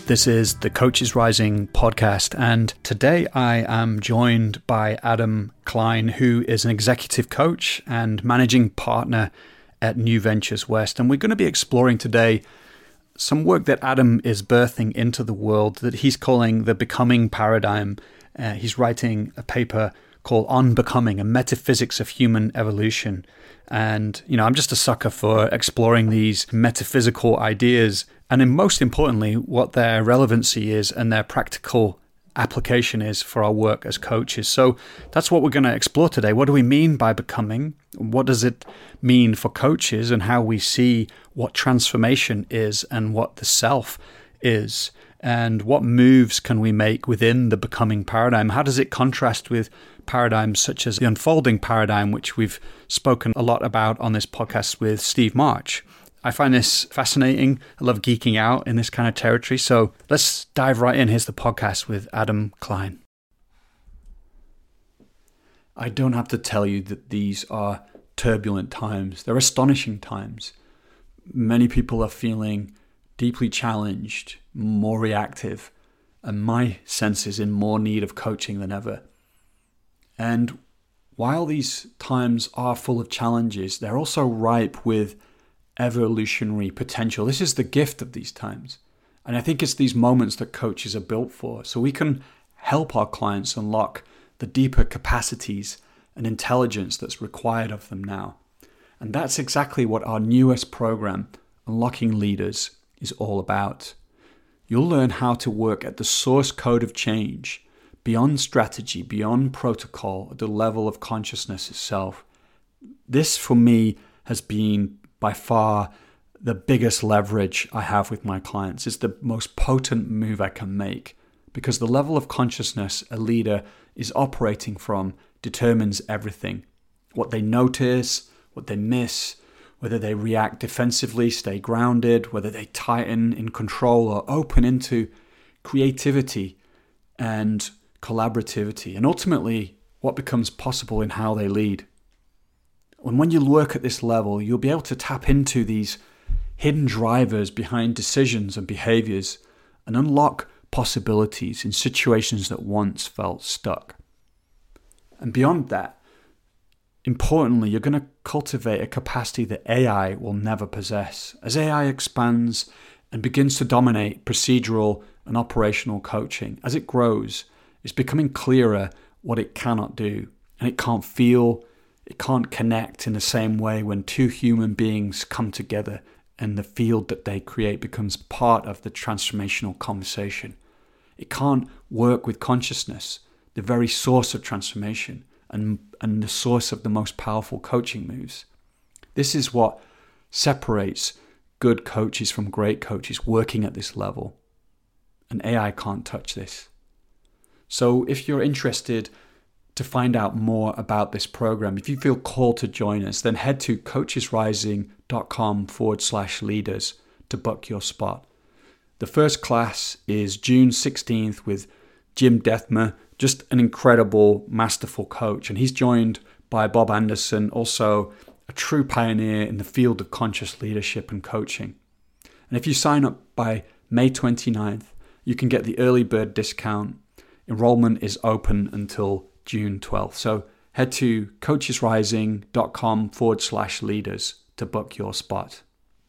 This is the Coaches Rising podcast, and today I am joined by Adam Klein, who is an executive coach and managing partner at New Ventures West. And we're going to be exploring today some work that Adam is birthing into the world that he's calling the Becoming Paradigm. He's writing a paper called On Becoming, a Metaphysics of Human Evolution. And, I'm just a sucker for exploring these metaphysical ideas and then most importantly, what their relevancy is and their practical application is for our work as coaches. So that's what we're going to explore today. What do we mean by becoming? What does it mean for coaches and how we see what transformation is and what the self is? And what moves can we make within the becoming paradigm? How does it contrast with paradigms such as the unfolding paradigm, which we've spoken a lot about on this podcast with Steve March? I find this fascinating. I love geeking out in this kind of territory. So let's dive right in. Here's the podcast with Adam Klein. I don't have to tell you that these are turbulent times. They're astonishing times. Many people are feeling deeply challenged, more reactive, and my sense is in more need of coaching than ever. And while these times are full of challenges, they're also ripe with evolutionary potential. This is the gift of these times. And I think it's these moments that coaches are built for, so we can help our clients unlock the deeper capacities and intelligence that's required of them now. And that's exactly what our newest program, Unlocking Leaders, is all about. You'll learn how to work at the source code of change, beyond strategy, beyond protocol, at the level of consciousness itself. This, for me, has been by far the biggest leverage I have with my clients. It's the most potent move I can make because the level of consciousness a leader is operating from determines everything. What they notice, what they miss, whether they react defensively, stay grounded, whether they tighten in control or open into creativity and collaborativity, and ultimately what becomes possible in how they lead. And when you work at this level, you'll be able to tap into these hidden drivers behind decisions and behaviors and unlock possibilities in situations that once felt stuck. And beyond that, importantly, you're going to cultivate a capacity that AI will never possess. As AI expands and begins to dominate procedural and operational coaching, as it grows, it's becoming clearer what it cannot do. And it can't feel, it can't connect in the same way when two human beings come together and the field that they create becomes part of the transformational conversation. It can't work with consciousness, the very source of transformation and the source of the most powerful coaching moves. This is what separates good coaches from great coaches working at this level. And AI can't touch this. So if you're interested to find out more about this program, if you feel called to join us, then head to coachesrising.com/leaders to book your spot. The first class is June 16th with Jim Dethmer, just an incredible, masterful coach. And he's joined by Bob Anderson, also a true pioneer in the field of conscious leadership and coaching. And if you sign up by May 29th, you can get the early bird discount. Enrollment is open until June 12th. So head to coachesrising.com/leaders to book your spot.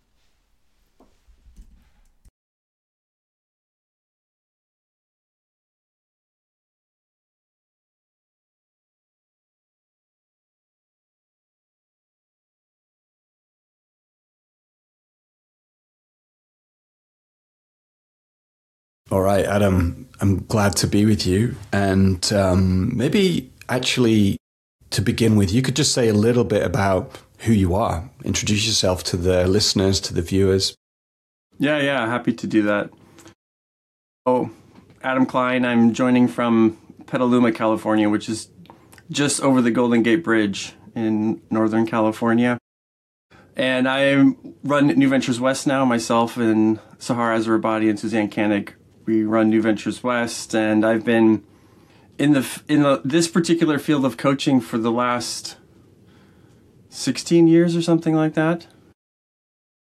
All right, Adam, I'm glad to be with you. And maybe actually to begin with, you could just say a little bit about who you are. Introduce yourself to the listeners, to the viewers. Yeah, happy to do that. Oh, Adam Klein, I'm joining from Petaluma, California, which is just over the Golden Gate Bridge in Northern California. And I run New Ventures West now, myself and Sahar Azarabadi and Suzanne Koenig. We run New Ventures West, and I've been in this particular field of coaching for the last 16 years or something like that.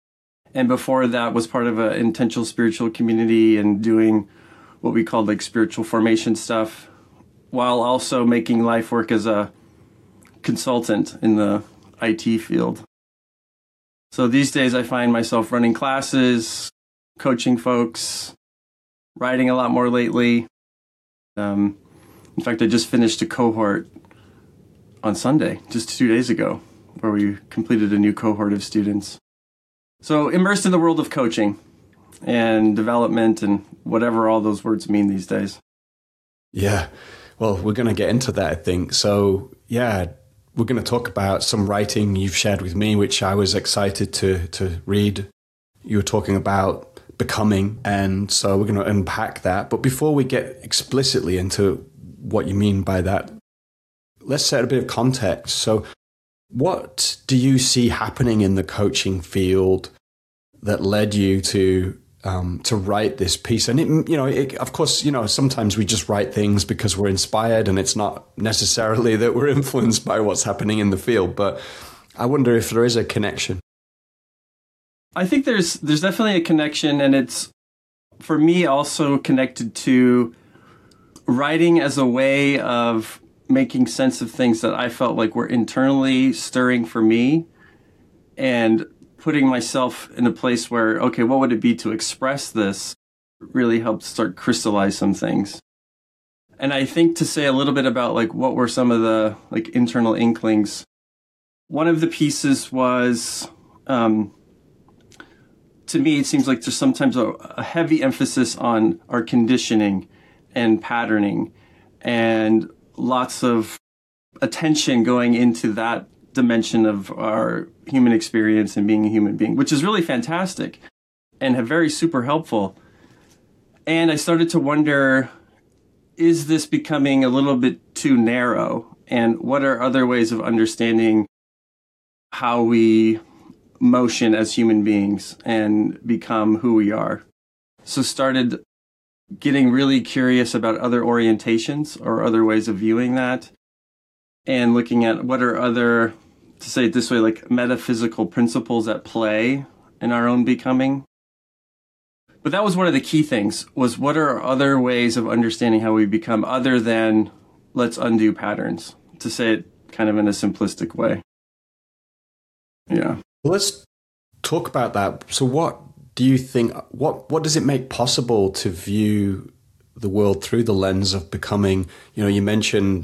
And before that was part of an intentional spiritual community and doing what we called like spiritual formation stuff, while also making life work as a consultant in the IT field. So these days I find myself running classes, coaching folks, writing a lot more lately. In fact, I just finished a cohort on Sunday, just 2 days ago, where we completed a new cohort of students. So immersed in the world of coaching and development and whatever all those words mean these days. Yeah, well, we're going to get into that, I think. So, yeah, we're going to talk about some writing you've shared with me, which I was excited to read. You were talking about becoming, and so we're going to unpack that. But before we get explicitly into what you mean by that, let's set a bit of context. So what do you see happening in the coaching field that led you to write this piece? And of course, sometimes we just write things because we're inspired, and it's not necessarily that we're influenced by what's happening in the field. But I wonder if there is a connection. I think there's definitely a connection, and it's, for me, also connected to writing as a way of making sense of things that I felt like were internally stirring for me, and putting myself in a place where, okay, what would it be to express this really helped start crystallize some things. And I think to say a little bit about like what were some of the like internal inklings, one of the pieces was, to me, it seems like there's sometimes a heavy emphasis on our conditioning and patterning, and lots of attention going into that dimension of our human experience and being a human being, which is really fantastic and very super helpful. And I started to wonder, is this becoming a little bit too narrow? And what are other ways of understanding how we motion as human beings and become who we are? So started getting really curious about other orientations or other ways of viewing that, and looking at what are other, to say it this way, like metaphysical principles at play in our own becoming. But that was one of the key things, was what are other ways of understanding how we become other than let's undo patterns, to say it kind of in a simplistic way. Yeah. Well, let's talk about that. So what do you think, what does it make possible to view the world through the lens of becoming? You mentioned,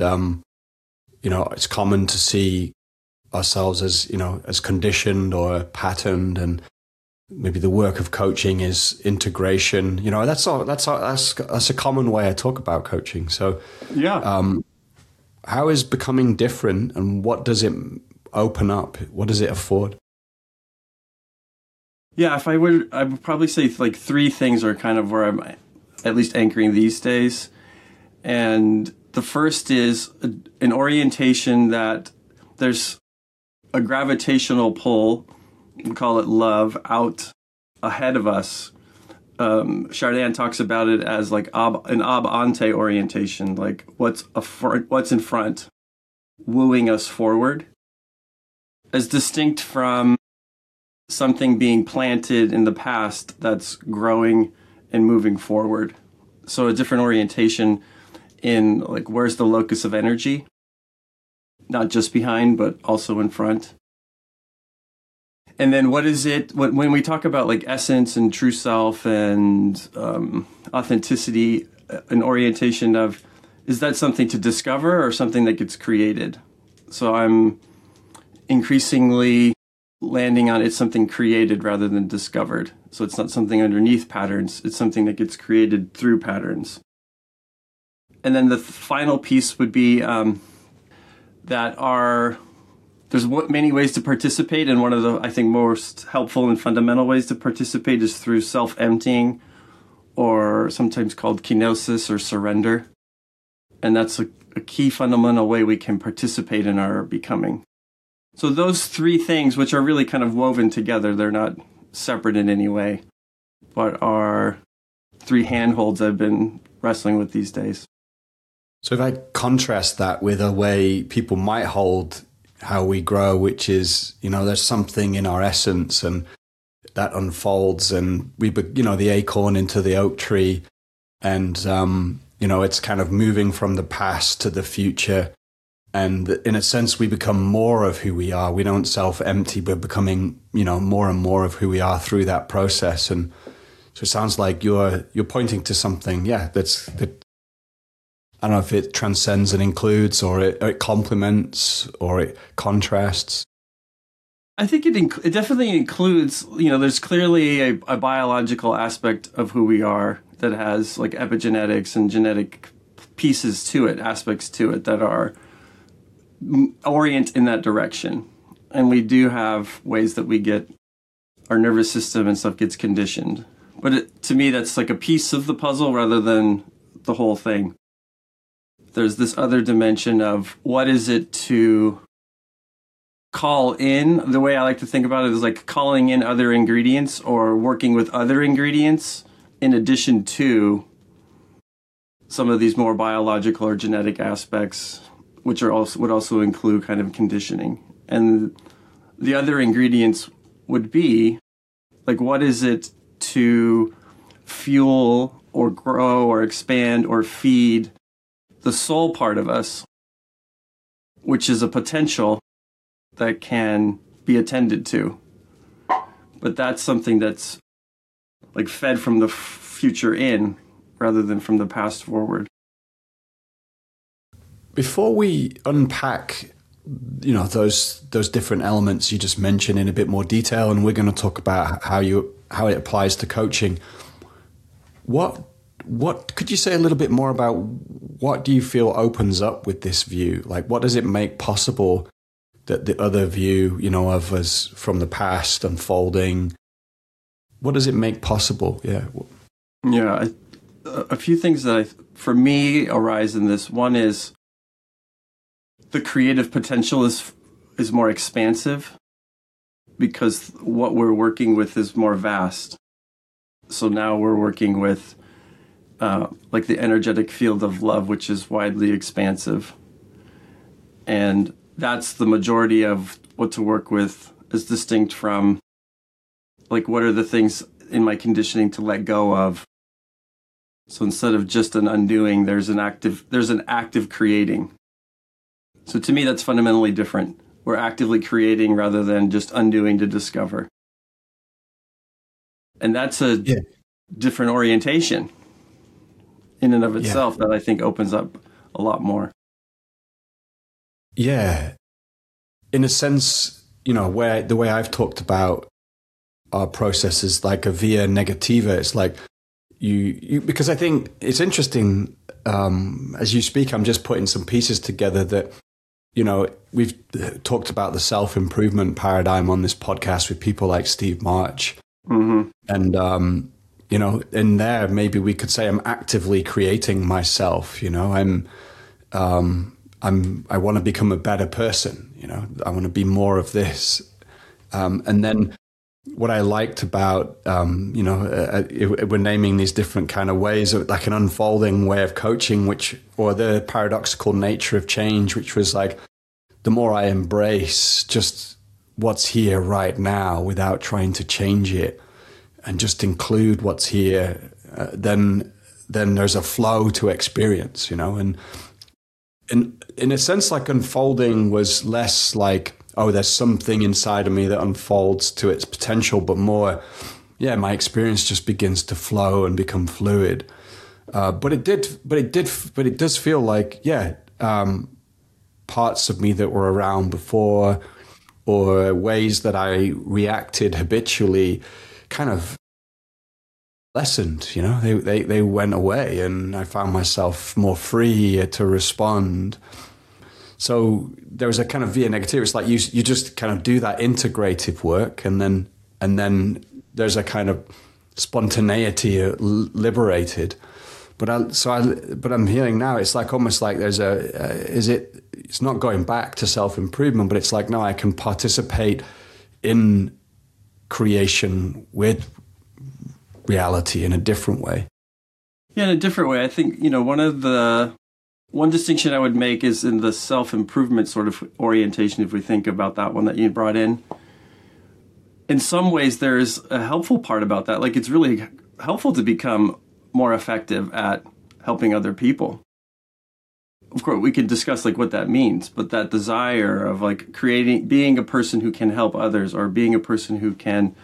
it's common to see ourselves as conditioned or patterned, and maybe the work of coaching is integration. That's a common way I talk about coaching. So yeah. How is becoming different, and what does it open up? What does it afford? Yeah, I would probably say like three things are kind of where I'm at least anchoring these days. And the first is an orientation that there's a gravitational pull, we call it love, out ahead of us. Chardin talks about it as like an ab ante orientation, like what's in front, wooing us forward, as distinct from something being planted in the past that's growing and moving forward. So a different orientation in like where's the locus of energy, not just behind, but also in front. And then what is it, when we talk about like essence and true self and authenticity, an orientation of, is that something to discover or something that gets created? So I'm increasingly landing on it's something created rather than discovered. So it's not something underneath patterns, it's something that gets created through patterns. And then the final piece would be that there's many ways to participate, and one of the, I think, most helpful and fundamental ways to participate is through self-emptying, or sometimes called kenosis or surrender. And that's a key fundamental way we can participate in our becoming. So those three things, which are really kind of woven together, they're not separate in any way, but are three handholds I've been wrestling with these days. So if I contrast that with a way people might hold how we grow, which is, there's something in our essence, and that unfolds, and the acorn into the oak tree, and it's kind of moving from the past to the future. And in a sense, we become more of who we are. We don't self-empty. We're becoming, more and more of who we are through that process. And so it sounds like you're pointing to something, that I don't know if it transcends and includes, or it complements, or it contrasts. I think it definitely includes, there's clearly a biological aspect of who we are that has like epigenetics and genetic pieces to it, aspects to it that are orient in that direction. And we do have ways that we get our nervous system and stuff gets conditioned. But to me, that's like a piece of the puzzle rather than the whole thing. There's this other dimension of what is it to call in. The way I like to think about it is like calling in other ingredients or working with other ingredients in addition to some of these more biological or genetic aspects, which would also include kind of conditioning. And the other ingredients would be like, what is it to fuel or grow or expand or feed the soul part of us, which is a potential that can be attended to. But that's something that's like fed from the future in rather than from the past forward. Before we unpack, those different elements you just mentioned in a bit more detail, and we're going to talk about how it applies to coaching. What could you say a little bit more about what do you feel opens up with this view? Like, what does it make possible that the other view, of us from the past unfolding, what does it make possible? Yeah. Yeah. A few things that for me arise in this. One is the creative potential is more expansive because what we're working with is more vast. So now we're working with like the energetic field of love, which is widely expansive. And that's the majority of what to work with, as distinct from like what are the things in my conditioning to let go of. So instead of just an undoing, there's an active creating. So to me, that's fundamentally different. We're actively creating rather than just undoing to discover. And that's a different orientation in and of itself that I think opens up a lot more. Yeah. In a sense, where the way I've talked about our process is like a via negativa. It's like you because I think it's interesting, as you speak, I'm just putting some pieces together that, we've talked about the self-improvement paradigm on this podcast with people like Steve March. Mm-hmm. And, in there, maybe we could say I'm actively creating myself. I want to become a better person. I want to be more of this. And then what I liked about, we're naming these different kind of ways, like an unfolding way of coaching, or the paradoxical nature of change, which was like, the more I embrace just what's here right now without trying to change it and just include what's here, then there's a flow to experience, and in a sense, like unfolding was less like, oh, there's something inside of me that unfolds to its potential, but more, my experience just begins to flow and become fluid. But it does feel like, parts of me that were around before, or ways that I reacted habitually, kind of lessened. They went away, and I found myself more free to respond. So there was a kind of via negativa. It's like you just kind of do that integrative work, and then there's a kind of spontaneity liberated. But I'm hearing now, it's like almost like there's it's not going back to self-improvement, but it's like, no, I can participate in creation with reality in a different way. Yeah, in a different way. I think, one distinction I would make is in the self-improvement sort of orientation, if we think about that one that you brought in. in some ways, there's a helpful part about that. Like, it's really helpful to become more effective at helping other people. Of course, we can discuss like what that means, but that desire of like being a person who can help others, or being a person who can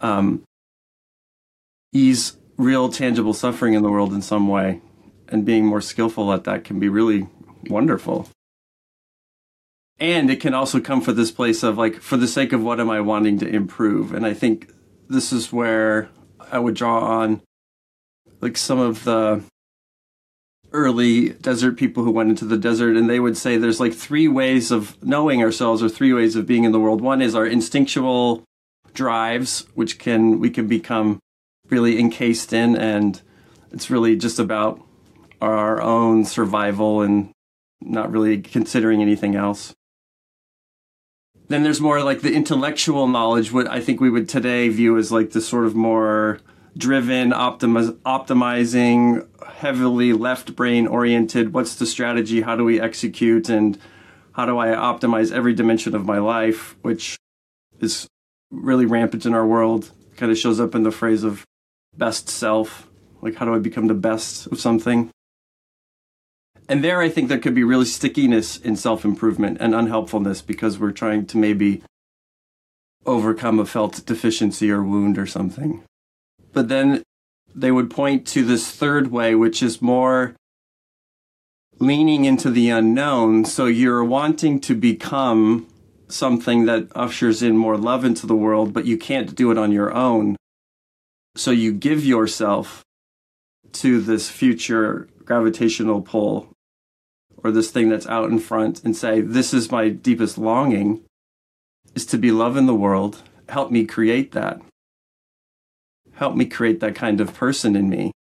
ease real tangible suffering in the world in some way, and being more skillful at that can be really wonderful. And it can also come for this place of like, for the sake of what am I wanting to improve? And I think this is where I would draw on like some of the early desert people who went into the desert, and they would say there's like 3 ways of knowing ourselves, or 3 ways of being in the world. One is our instinctual drives, which we can become really encased in, and it's really just about our own survival and not really considering anything else. Then there's more like the intellectual knowledge, what I think we would today view as like the sort of more driven, optimizing, heavily left brain oriented. What's the strategy? How do we execute? And how do I optimize every dimension of my life, which is really rampant in our world. Kind of shows up in the phrase of best self. Like, how do I become the best of something? And there, I think there could be really stickiness in self-improvement and unhelpfulness, because we're trying to maybe overcome a felt deficiency or wound or something. But then they would point to this third way, which is more leaning into the unknown. So you're wanting to become something that ushers in more love into the world, but you can't do it on your own. So you give yourself to this future gravitational pull, or this thing that's out in front, and say, this is my deepest longing, is to be love in the world. Help me create that. Help me create that kind of person in me.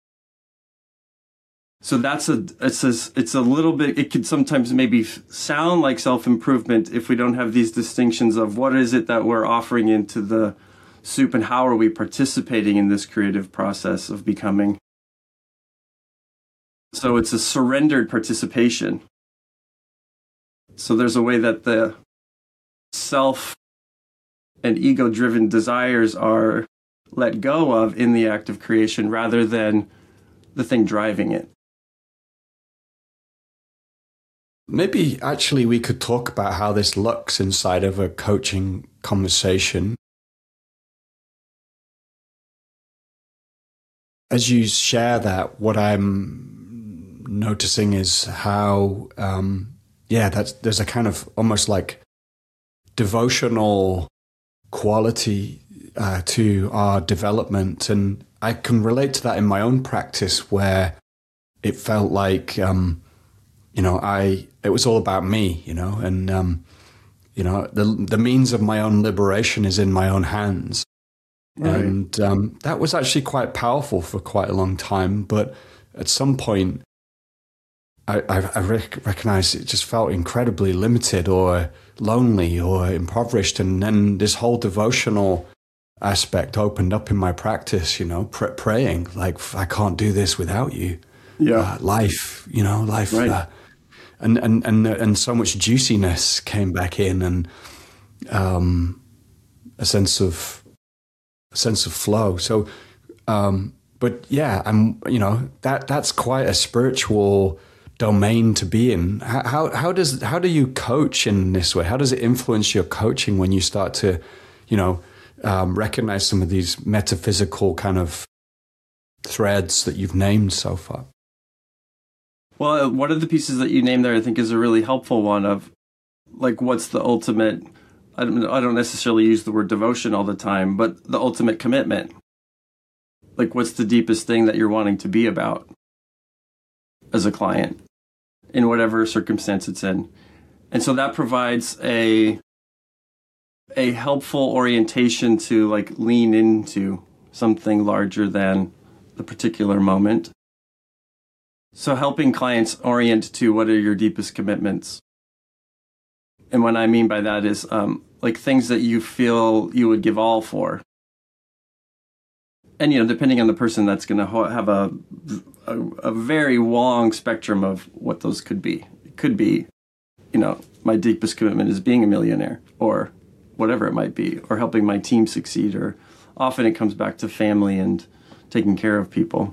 So it's a little bit, it could sometimes maybe sound like self-improvement if we don't have these distinctions of what is it that we're offering into the soup, and how are we participating in this creative process of becoming. So it's a surrendered participation. So there's a way that the self and ego-driven desires are let go of in the act of creation, rather than the thing driving it. Maybe actually we could talk about how this looks inside of a coaching conversation. As you share that, what I'm noticing is how, there's a kind of almost like devotional quality to our development. And I can relate to that in my own practice, where it felt like, it was all about me, and, the means of my own liberation is in my own hands. Right. And that was actually quite powerful for quite a long time. But at some point, I recognized it just felt incredibly limited or lonely or impoverished. And then this whole devotional aspect opened up in my practice, praying, like, I can't do this without you. Yeah. Life. Right. And so much juiciness came back in, and a sense of flow. So, but yeah, that's quite a spiritual domain to be in. How do you coach in this way? How does it influence your coaching when you start to, recognize some of these metaphysical kind of threads that you've named so far? Well, one of the pieces that you named there, I think, is a really helpful one of, like, what's the ultimate, I don't necessarily use the word devotion all the time, but the ultimate commitment. Like, what's the deepest thing that you're wanting to be about as a client, in whatever circumstance it's in? And so that provides a helpful orientation to, like, lean into something larger than the particular moment. So helping clients orient to what are your deepest commitments. And what I mean by that is like things that you feel you would give all for. And, depending on the person, that's going to have a very long spectrum of what those could be. It could be, my deepest commitment is being a millionaire, or whatever it might be, or helping my team succeed, or often it comes back to family and taking care of people.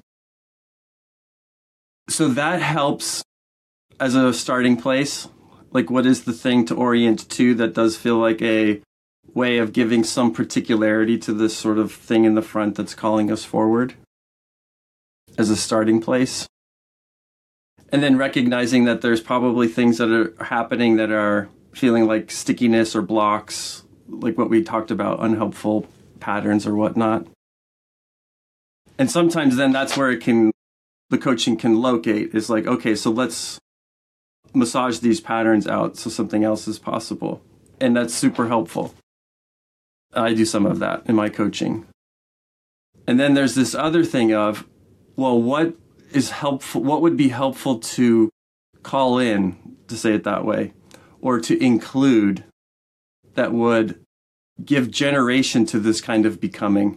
So that helps as a starting place. Like, what is the thing to orient to that does feel like a way of giving some particularity to this sort of thing in the front that's calling us forward as a starting place? And then recognizing that there's probably things that are happening that are feeling like stickiness or blocks, like what we talked about, unhelpful patterns or whatnot. And sometimes then that's where the coaching can locate, is like, okay, so let's massage these patterns out so something else is possible. And that's super helpful. I do some of that in my coaching. And then there's this other thing of, well, what is helpful? What would be helpful to call in, to say it that way, or to include, that would give generation to this kind of becoming?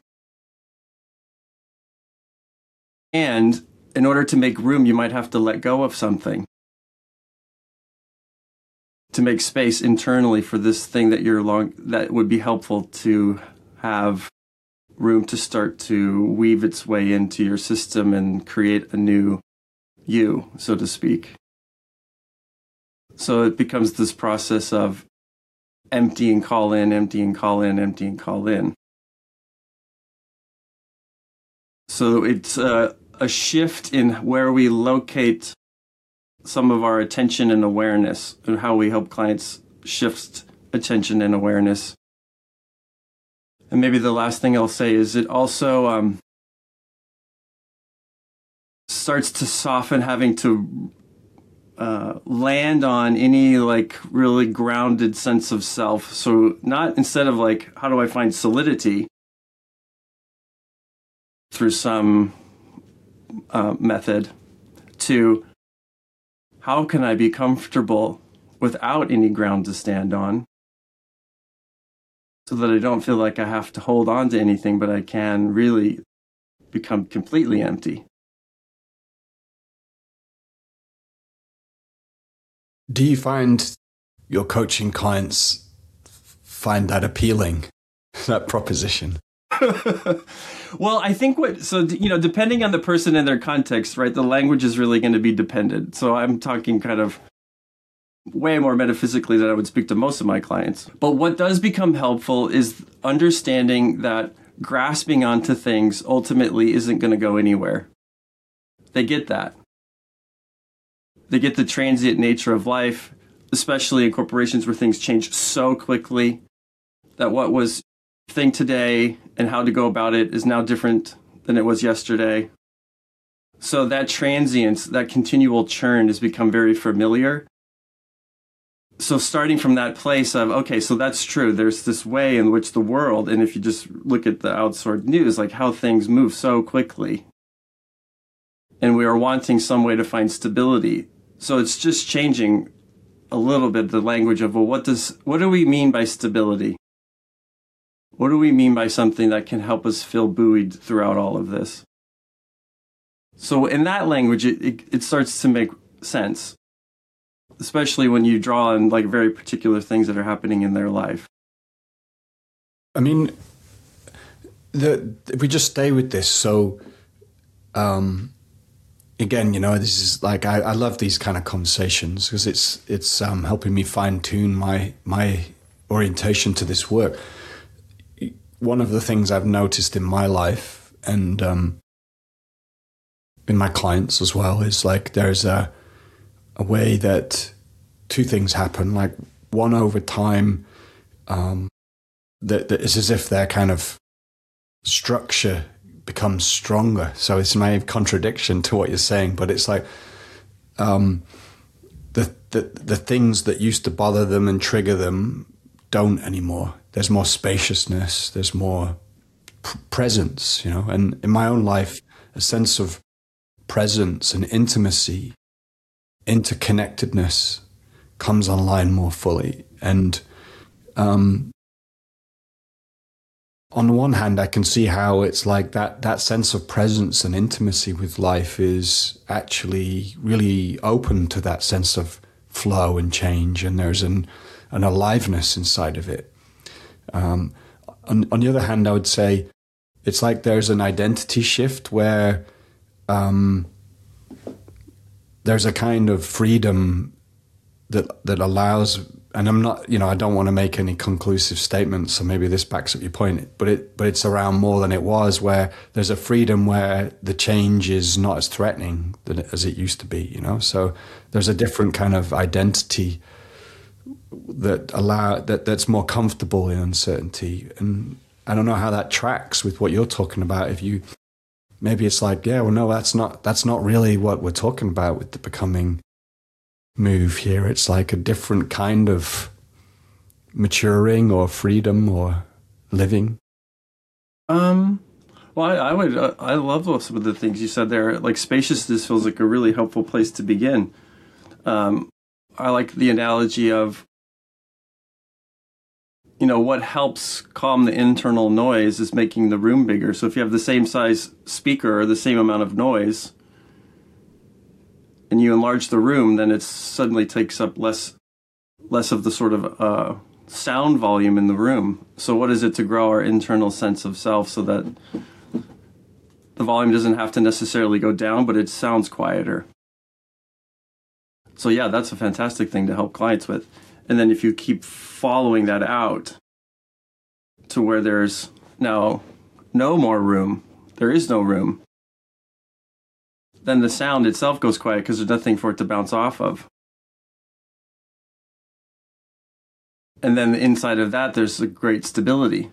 And in order to make room, you might have to let go of something to make space internally for this thing that would be helpful to have room to start to weave its way into your system and create a new you, so to speak. So it becomes this process of empty and call in, empty and call in, empty and call in. So it's a shift in where we locate some of our attention and awareness, and how we help clients shift attention and awareness. And maybe the last thing I'll say is it also starts to soften having to land on any like really grounded sense of self. So not, instead of like, how do I find solidity through some method, to how can I be comfortable without any ground to stand on, so that I don't feel like I have to hold on to anything, but I can really become completely empty. Do you find your coaching clients find that appealing, that proposition? Well, I think depending on the person and their context, right, the language is really going to be dependent. So I'm talking kind of way more metaphysically than I would speak to most of my clients. But what does become helpful is understanding that grasping onto things ultimately isn't going to go anywhere. They get that. They get the transient nature of life, especially in corporations where things change so quickly, that what was thing today and how to go about it is now different than it was yesterday. So that transience, that continual churn has become very familiar. So starting from that place of, okay, so that's true. There's this way in which the world, and if you just look at the outsourced news, like how things move so quickly. And we are wanting some way to find stability. So it's just changing a little bit the language of, well, what do we mean by stability? What do we mean by something that can help us feel buoyed throughout all of this? So in that language, it starts to make sense, especially when you draw on like very particular things that are happening in their life. I mean, if we just stay with this, so again, this is like, I love these kind of conversations because it's helping me fine tune my orientation to this work. One of the things I've noticed in my life and in my clients as well is like there's a way that two things happen. Like one, over time, that it's as if their kind of structure becomes stronger. So it's my contradiction to what you're saying, but it's like the things that used to bother them and trigger them don't anymore. There's more spaciousness, there's more presence, and in my own life, a sense of presence and intimacy, interconnectedness comes online more fully. And on the one hand, I can see how it's like that sense of presence and intimacy with life is actually really open to that sense of flow and change, and there's an aliveness inside of it. On the other hand, I would say it's like there's an identity shift where there's a kind of freedom that allows, and I'm not, I don't want to make any conclusive statements, so maybe this backs up your point, but it's around more than it was, where there's a freedom where the change is not as threatening as it used to be, So there's a different kind of identity that's more comfortable in uncertainty. And I don't know how that tracks with what you're talking about. Maybe it's like, yeah, well, no, that's not really what we're talking about with the becoming move here. It's like a different kind of maturing or freedom or living. Well, I love some of the things you said there. Like spaciousness feels like a really helpful place to begin. I like the analogy of, what helps calm the internal noise is making the room bigger. So if you have the same size speaker or the same amount of noise, and you enlarge the room, then it suddenly takes up less of the sort of sound volume in the room. So what is it to grow our internal sense of self so that the volume doesn't have to necessarily go down, but it sounds quieter? So yeah, that's a fantastic thing to help clients with. And then if you keep following that out to where there's now no more room, there is no room, then the sound itself goes quiet because there's nothing for it to bounce off of. And then inside of that, there's a great stability.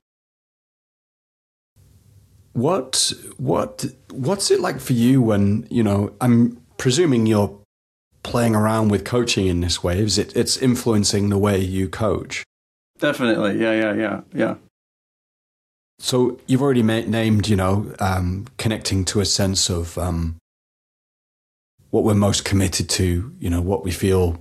What's it like for you when, I'm presuming you're playing around with coaching in this way? It's influencing the way you coach? Definitely. Yeah. So you've already named, connecting to a sense of what we're most committed to, what we feel,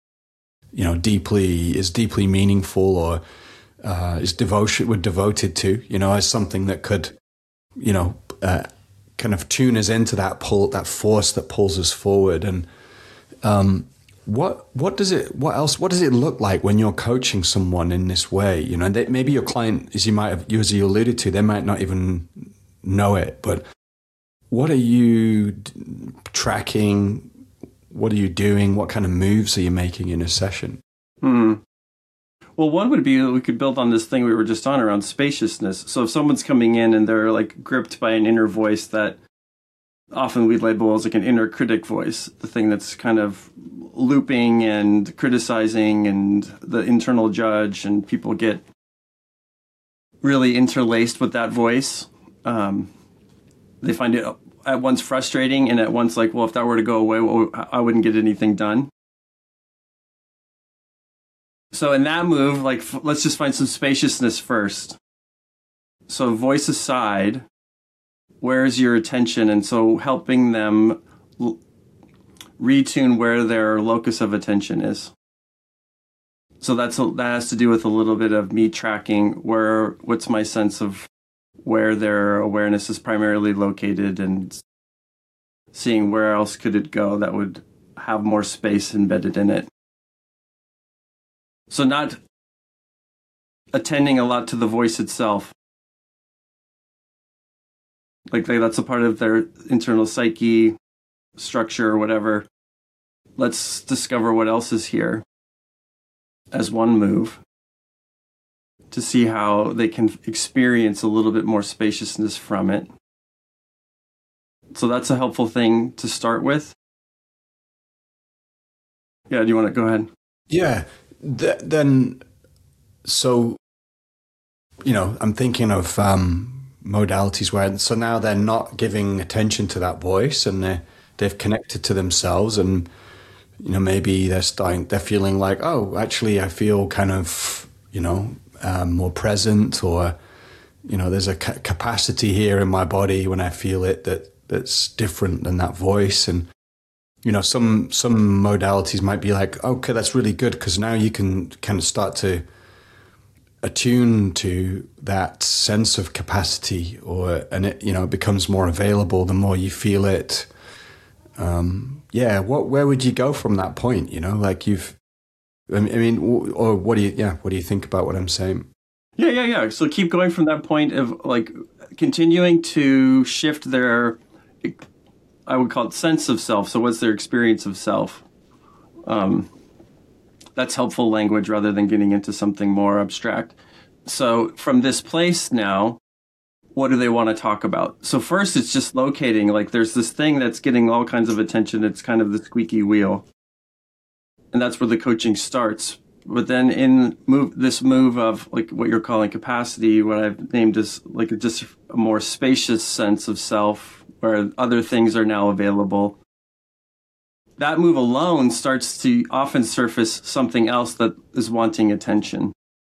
deeply meaningful or we're devoted to, as something that could, kind of tune us into that force that pulls us forward. And what does it look like when you're coaching someone in this way? Maybe your client, as you alluded to, they might not even know it, but what are you tracking? What are you doing? What kind of moves are you making in a session? Well, one would be, we could build on this thing we were just on around spaciousness. So if someone's coming in and they're like gripped by an inner voice that often we label as like an inner critic voice, the thing that's kind of looping and criticizing and the internal judge, and people get really interlaced with that voice. They find it at once frustrating and at once like, well, if that were to go away, I wouldn't get anything done. So in that move, like, let's just find some spaciousness first. So voice aside, where's your attention? And so helping them retune where their locus of attention is. So that has to do with a little bit of me tracking what's my sense of where their awareness is primarily located, and seeing where else could it go that would have more space embedded in it. So not attending a lot to the voice itself. Like that's a part of their internal psyche structure or whatever. Let's discover what else is here as one move to see how they can experience a little bit more spaciousness from it. So that's a helpful thing to start with. Yeah, do you want to go ahead? Yeah. Then, so, I'm thinking of modalities where, so now they're not giving attention to that voice, and they've connected to themselves, and, maybe they're feeling like, oh, actually I feel kind of, more present, or, there's a capacity here in my body when I feel it that's different than that voice. And, some modalities might be like, okay, that's really good, because now you can kind of start to attune to that sense of capacity, and it becomes more available the more you feel it. Where would you go from that point? Or what do you think about what I'm saying? Yeah. So keep going from that point of like continuing to shift their, I would call it sense of self. So what's their experience of self? That's helpful language rather than getting into something more abstract. So from this place now, what do they want to talk about? So first it's just locating, like there's this thing that's getting all kinds of attention. It's kind of the squeaky wheel. And that's where the coaching starts. But then in this move of like what you're calling capacity, what I've named as like just a more spacious sense of self where other things are now available. That move alone starts to often surface something else that is wanting attention.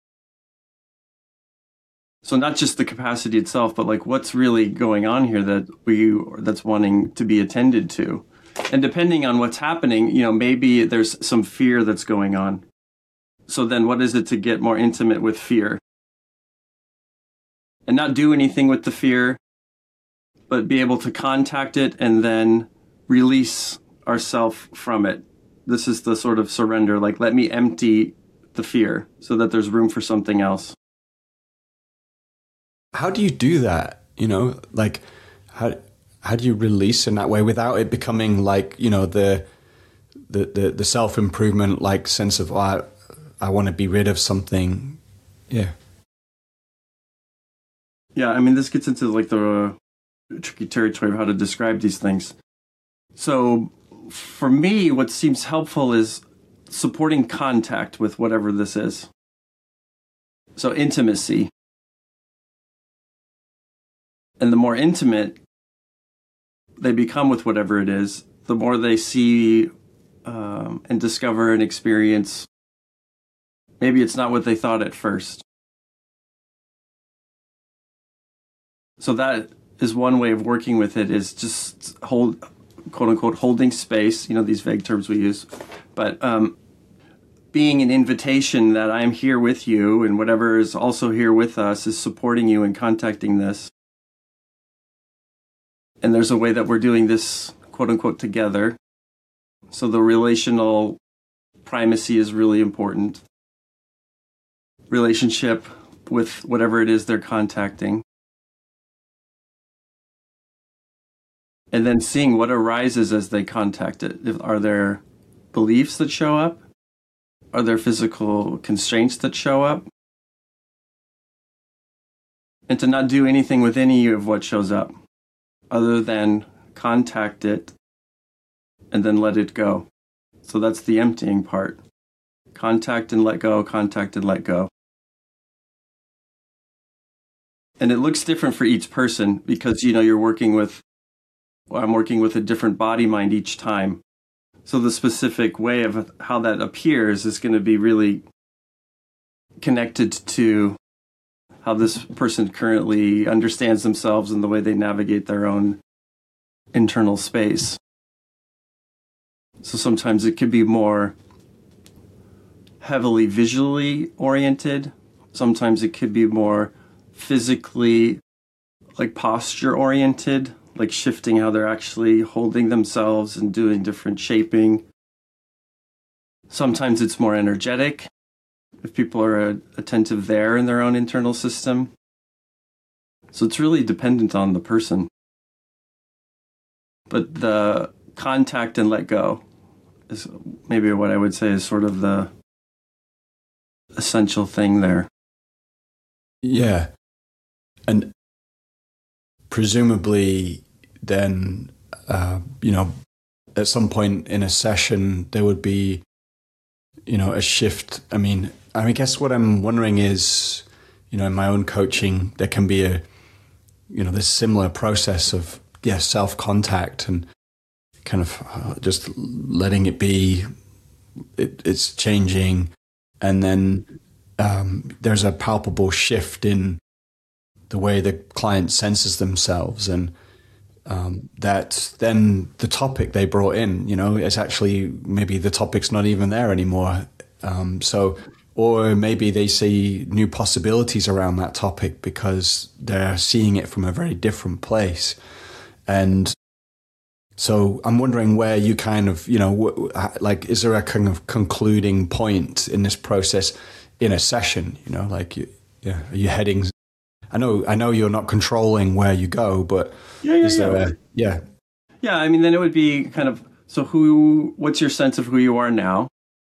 So not just the capacity itself, but like what's really going on here that's wanting to be attended to. And depending on what's happening, maybe there's some fear that's going on. So then what is it to get more intimate with fear? And not do anything with the fear, but be able to contact it and then release ourself from it. This is the sort of surrender, like let me empty the fear so that there's room for something else. How do you do that? Like how do you release in that way without it becoming like, the self-improvement like sense of, oh, I want to be rid of something. Yeah. Yeah, I mean, this gets into like the tricky territory of how to describe these things. So for me, what seems helpful is supporting contact with whatever this is. So intimacy. And the more intimate they become with whatever it is, the more they see and discover and experience. Maybe it's not what they thought at first. So that is one way of working with it, is just quote unquote, holding space, these vague terms we use, but being an invitation that I'm here with you, and whatever is also here with us is supporting you in contacting this. And there's a way that we're doing this, quote unquote, together. So the relational primacy is really important. Relationship with whatever it is they're contacting. And then seeing what arises as they contact it. Are there beliefs that show up? Are there physical constraints that show up? And to not do anything with any of what shows up, other than contact it and then let it go. So that's the emptying part. Contact and let go, contact and let go. And it looks different for each person because, I'm working with a different body mind each time. So the specific way of how that appears is going to be really connected to how this person currently understands themselves and the way they navigate their own internal space. So sometimes it could be more heavily visually oriented. Sometimes it could be more physically, like posture oriented, like shifting how they're actually holding themselves and doing different shaping. Sometimes it's more energetic, if people are attentive there in their own internal system. So it's really dependent on the person. But the contact and let go is maybe what I would say is sort of the essential thing there. Yeah. And presumably then, at some point in a session, there would be, a shift. I guess what I'm wondering is, in my own coaching, there can be this similar process of, self-contact and kind of just letting it be. It's changing. And then there's a palpable shift in the way the client senses themselves, and that then the topic they brought in, is actually maybe the topic's not even there anymore. Or maybe they see new possibilities around that topic because they're seeing it from a very different place. And so I'm wondering where you kind of, like, is there a kind of concluding point in this process in a session, Yeah. Are you heading? I know you're not controlling where you go, but is there a, yeah. Yeah, I mean, then it would be kind of, so what's your sense of who you are now?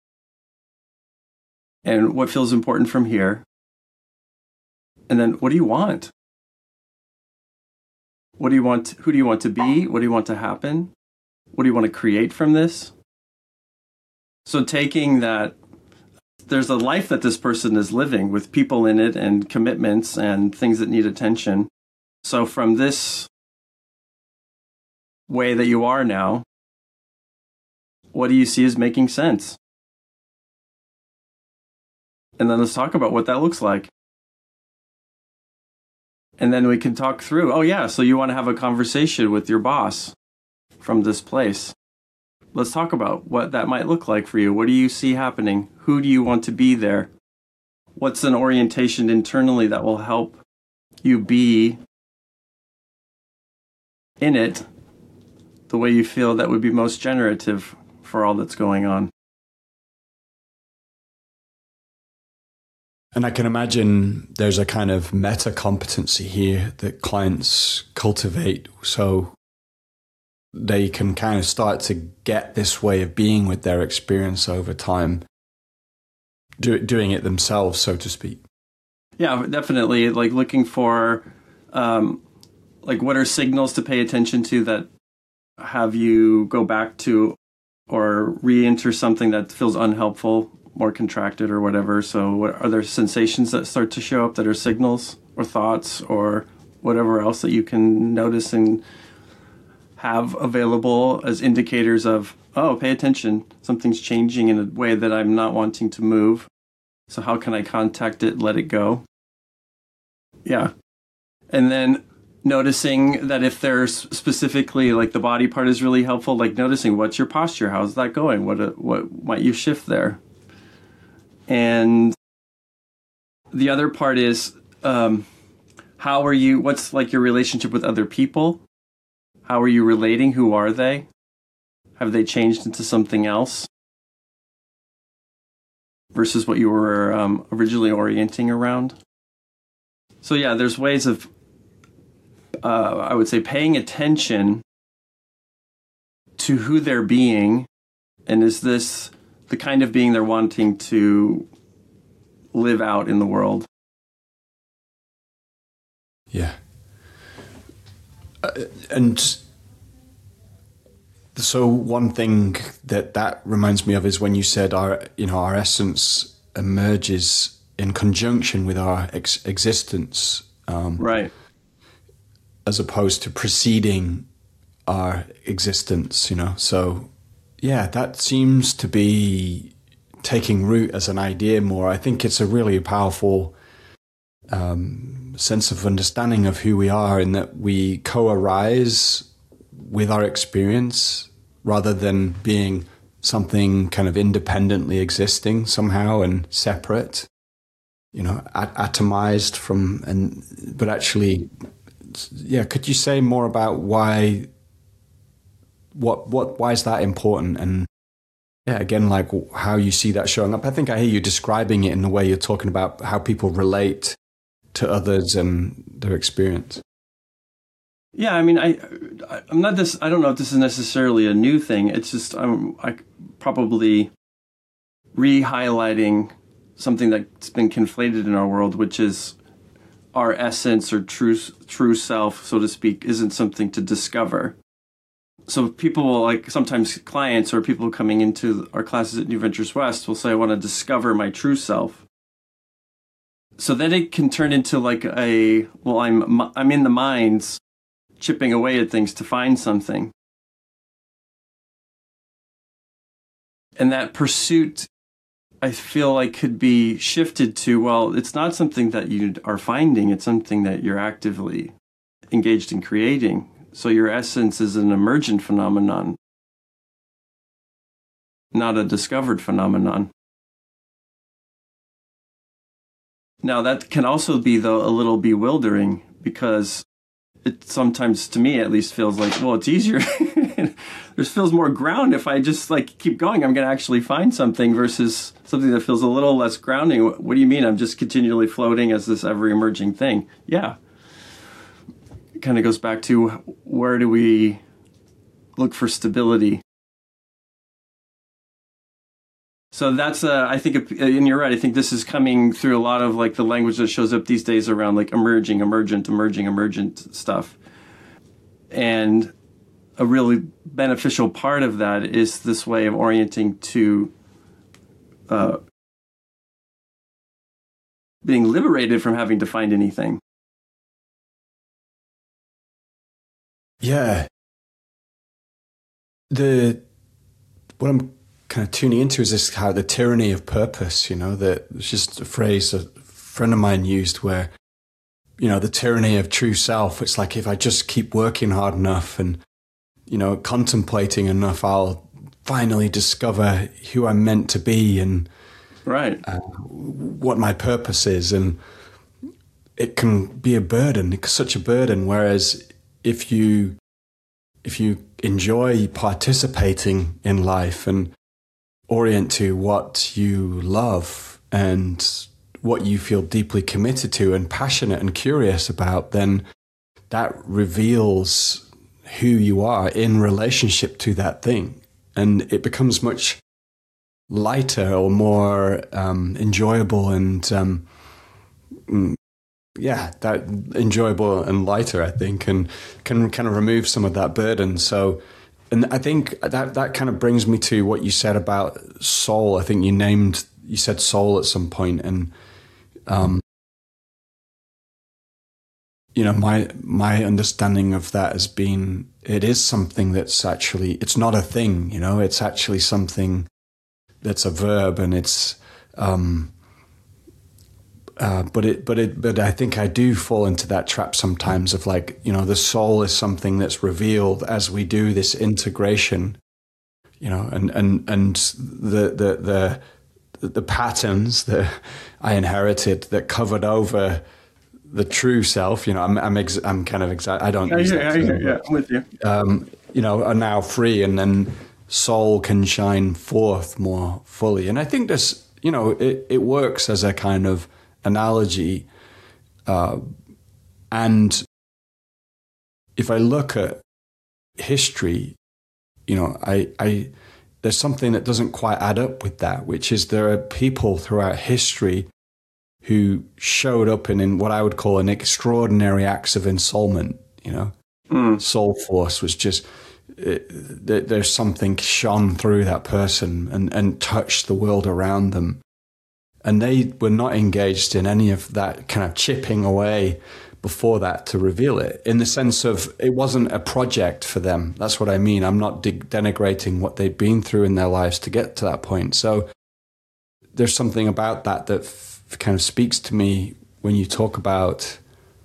And what feels important from here? And then what do you want? What do you want? Who do you want to be? What do you want to happen? What do you want to create from this? So taking that, there's a life that this person is living with people in it and commitments and things that need attention. So from this way that you are now, what do you see as making sense? And then let's talk about what that looks like. And then we can talk through, oh yeah, so you want to have a conversation with your boss from this place. Let's talk about what that might look like for you. What do you see happening? Who do you want to be there? What's an orientation internally that will help you be in it the way you feel that would be most generative for all that's going on? And I can imagine there's a kind of meta competency here that clients cultivate so they can kind of start to get this way of being with their experience over time, doing it themselves, so to speak. Yeah, definitely. Like looking for, like what are signals to pay attention to that have you go back to or re-enter something that feels unhelpful, more contracted or whatever. So are there sensations that start to show up that are signals or thoughts or whatever else that you can notice and have available as indicators of, oh, pay attention, something's changing in a way that I'm not wanting to move. So how can I contact it, let it go? Yeah. And then noticing that if there's specifically like the body part is really helpful, like noticing what's your posture, how's that going? What might you shift there? And the other part is, what's like your relationship with other people? How are you relating? Who are they? Have they changed into something else versus what you were originally orienting around? So yeah, there's ways of, I would say, paying attention to who they're being, and is this the kind of being they're wanting to live out in the world? Yeah. And so one thing that reminds me of is when you said our essence emerges in conjunction with our existence, right? As opposed to preceding our existence, So, yeah, that seems to be taking root as an idea more. I think it's a really powerful sense of understanding of who we are, in that we co-arise with our experience rather than being something kind of independently existing somehow and separate, atomized from, but actually, yeah, could you say more about why is that important? And yeah, again, like how you see that showing up. I think I hear you describing it in the way you're talking about how people relate to others and their experience. Yeah, I mean, I'm not this. I don't know if this is necessarily a new thing. It's just I probably re-highlighting something that's been conflated in our world, which is our essence or true self, so to speak, isn't something to discover. So people will, like, sometimes clients or people coming into our classes at New Ventures West will say, I want to discover my true self. So then it can turn into like I'm in the mines chipping away at things to find something. And that pursuit, I feel like, could be shifted to, well, it's not something that you are finding, it's something that you're actively engaged in creating. So your essence is an emergent phenomenon, not a discovered phenomenon. Now, that can also be, though, a little bewildering, because it sometimes, to me at least, feels like, well, it's easier. This feels more ground. If I just like keep going, I'm going to actually find something versus something that feels a little less grounding. What do you mean? I'm just continually floating as this ever emerging thing. Yeah. It kind of goes back to where do we look for stability? So that's, I think, and you're right, I think this is coming through a lot of like the language that shows up these days around like emerging, emergent stuff. And a really beneficial part of that is this way of orienting to being liberated from having to find anything. Yeah. What I'm kind of tuning into is this, how the tyranny of purpose, that it's just a phrase a friend of mine used where, the tyranny of true self. It's like if I just keep working hard enough and, contemplating enough, I'll finally discover who I'm meant to be and right, what my purpose is. And it can be a burden. It's such a burden. Whereas if you enjoy participating in life and orient to what you love and what you feel deeply committed to and passionate and curious about, then that reveals who you are in relationship to that thing. And it becomes much lighter or more enjoyable and, that enjoyable and lighter, I think, and can kind of remove some of that burden. So, and I think that kind of brings me to what you said about soul. I think you said soul at some point, and my understanding of that has been it is something that's actually, it's not a thing, it's actually something that's a verb, and it's but I think I do fall into that trap sometimes of like, the soul is something that's revealed as we do this integration, and the patterns that I inherited that covered over the true self, I'm kind of excited. I don't use that term, yeah, I'm with you. Are now free, and then soul can shine forth more fully. And I think this, it works as a kind of analogy, and if I look at history, I there's something that doesn't quite add up with that, which is there are people throughout history who showed up in what I would call an extraordinary acts of ensoulment. Soul force was just there's something shone through that person and touched the world around them. And they were not engaged in any of that kind of chipping away before that to reveal it, in the sense of it wasn't a project for them. That's what I mean. I'm not denigrating what they'd been through in their lives to get to that point. So there's something about that kind of speaks to me when you talk about,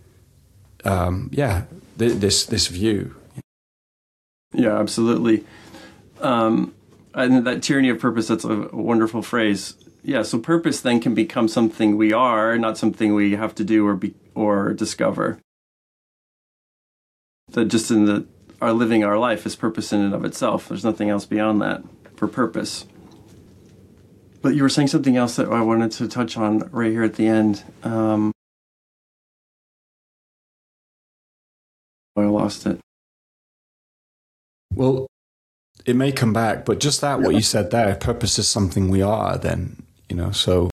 this view. Yeah, absolutely. And that tyranny of purpose, that's a wonderful phrase. Yeah, so purpose then can become something we are, not something we have to do or discover. That just our living our life is purpose in and of itself. There's nothing else beyond that for purpose. But you were saying something else that I wanted to touch on right here at the end. I lost it. Well, it may come back, but just what you said there, purpose is something we are then, so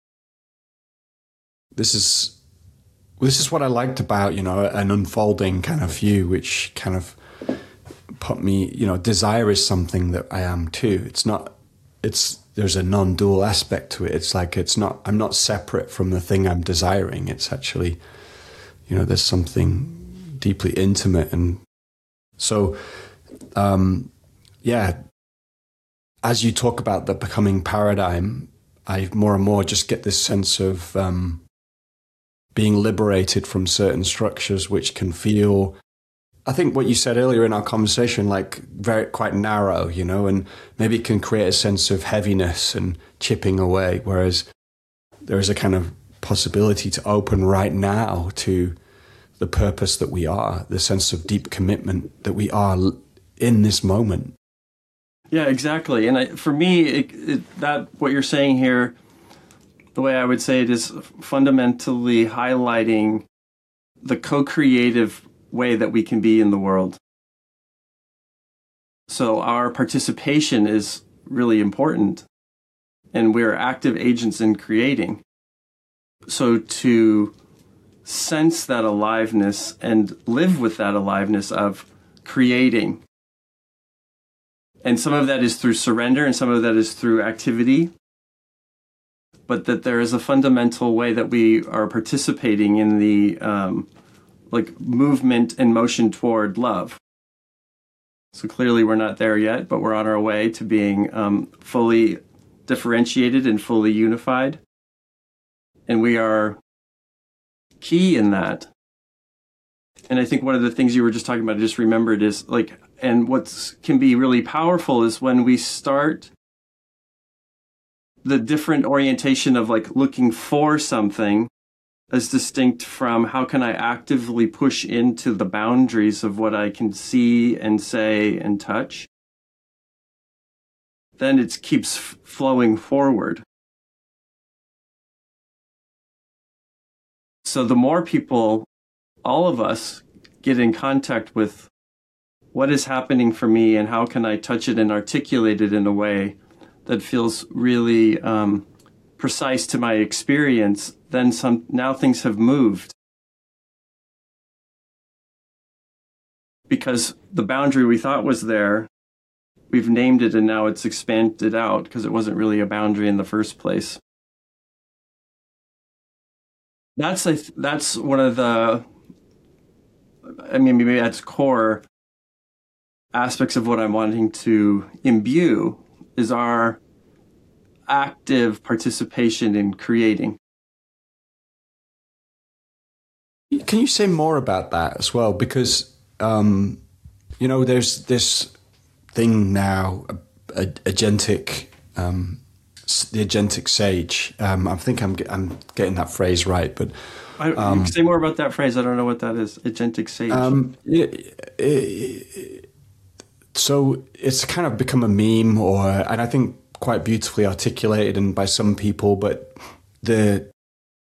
this is what I liked about, an unfolding kind of view, which kind of put me, desire is something that I am too. There's a non-dual aspect to it. It's like, I'm not separate from the thing I'm desiring. It's actually, there's something deeply intimate. And so, as you talk about the becoming paradigm, I more and more just get this sense of being liberated from certain structures, which can feel, I think what you said earlier in our conversation, like quite narrow, and maybe can create a sense of heaviness and chipping away, whereas there is a kind of possibility to open right now to the purpose that we are, the sense of deep commitment that we are in this moment. Yeah, exactly. And for me, that what you're saying here, the way I would say it is fundamentally highlighting the co-creative way that we can be in the world. So our participation is really important, and we're active agents in creating. So to sense that aliveness and live with that aliveness of creating. And some of that is through surrender, and some of that is through activity. But that there is a fundamental way that we are participating in the movement and motion toward love. So clearly we're not there yet, but we're on our way to being fully differentiated and fully unified. And we are key in that. And I think one of the things you were just talking about, I just remembered, is and what can be really powerful is when we start the different orientation of looking for something as distinct from how can I actively push into the boundaries of what I can see and say and touch, then it keeps flowing forward. So the more people, all of us, get in contact with what is happening for me and how can I touch it and articulate it in a way that feels really precise to my experience, then now things have moved. Because the boundary we thought was there, we've named it and now it's expanded out because it wasn't really a boundary in the first place. That's one of the, maybe at its core aspects of what I'm wanting to imbue is our active participation in creating. Can you say more about that as well? Because, there's this thing now, agentic, the agentic sage. I think I'm getting that phrase right, but say more about that phrase. I don't know what that is. Agentic sage. So it's kind of become a meme, and I think quite beautifully articulated, and by some people. But this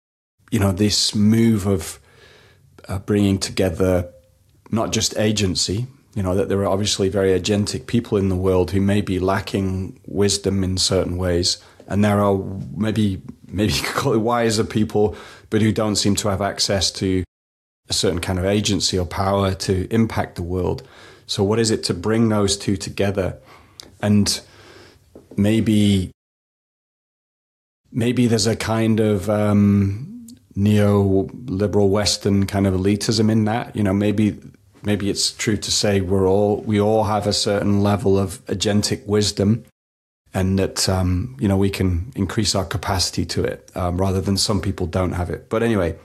move of bringing together not just agency. That there are obviously very agentic people in the world who may be lacking wisdom in certain ways. And there are maybe you could call it wiser people, but who don't seem to have access to a certain kind of agency or power to impact the world. So what is it to bring those two together? And maybe there's a kind of neoliberal Western kind of elitism in that. Maybe it's true to say we all have a certain level of agentic wisdom, and that we can increase our capacity to it rather than some people don't have it. But anyway,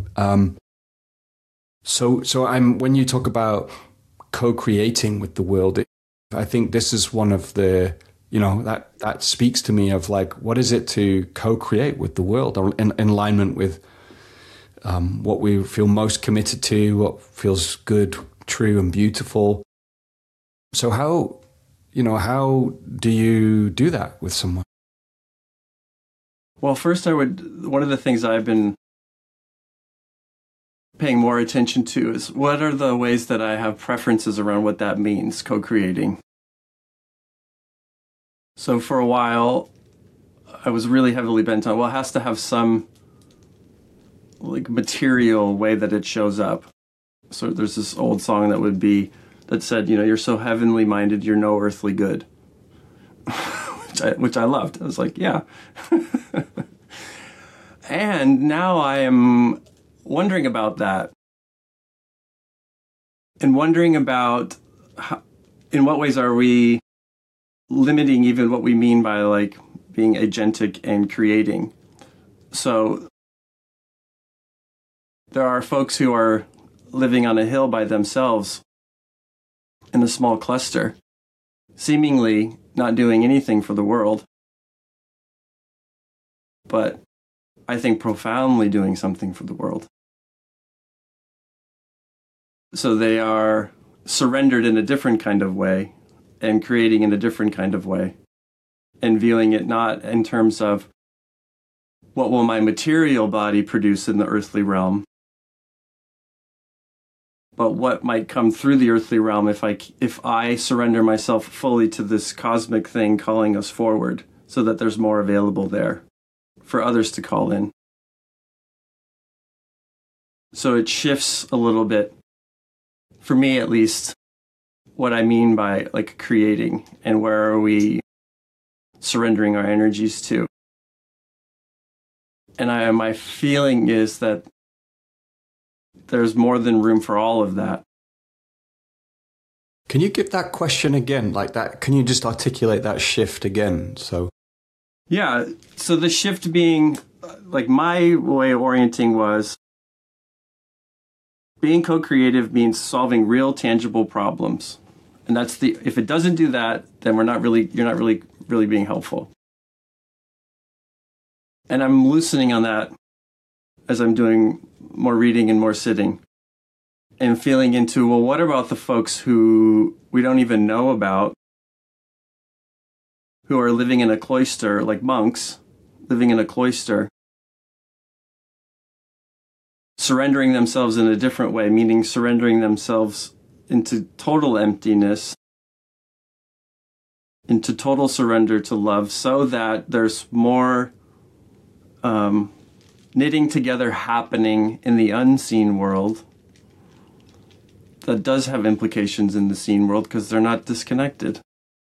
so when you talk about co-creating with the world, I think this is one of the that speaks to me of what is it to co-create with the world in alignment with what we feel most committed to, what feels good, true, and beautiful. So how do you do that with someone? Well, first one of the things I've been paying more attention to is what are the ways that I have preferences around what that means, co-creating. So for a while, I was really heavily bent on, it has to have some material way that it shows up. So there's this old song that said, you're so heavenly minded, you're no earthly good. which I loved. I was like, yeah. And now I am wondering about that. And wondering about in what ways are we limiting even what we mean by being agentic and creating. So there are folks who are living on a hill by themselves in a small cluster, seemingly not doing anything for the world, but I think profoundly doing something for the world. So they are surrendered in a different kind of way and creating in a different kind of way, and viewing it not in terms of what will my material body produce in the earthly realm, but what might come through the earthly realm if I surrender myself fully to this cosmic thing calling us forward, so that there's more available there for others to call in. So it shifts a little bit, for me at least, what I mean by like creating, and where are we surrendering our energies to. And my feeling is that there's more than room for all of that. Can you give that question again, like that? Can you just articulate that shift again? Yeah, so the shift being, like, my way of orienting was being co-creative means solving real tangible problems. And that's if it doesn't do that, then you're not really being helpful. And I'm loosening on that as I'm doing more reading and more sitting, and feeling into, well, what about the folks who we don't even know about, who are living in a cloister, like monks living in a cloister, surrendering themselves in a different way, meaning surrendering themselves into total emptiness, into total surrender to love, so that there's more knitting together happening in the unseen world that does have implications in the seen world, because they're not disconnected.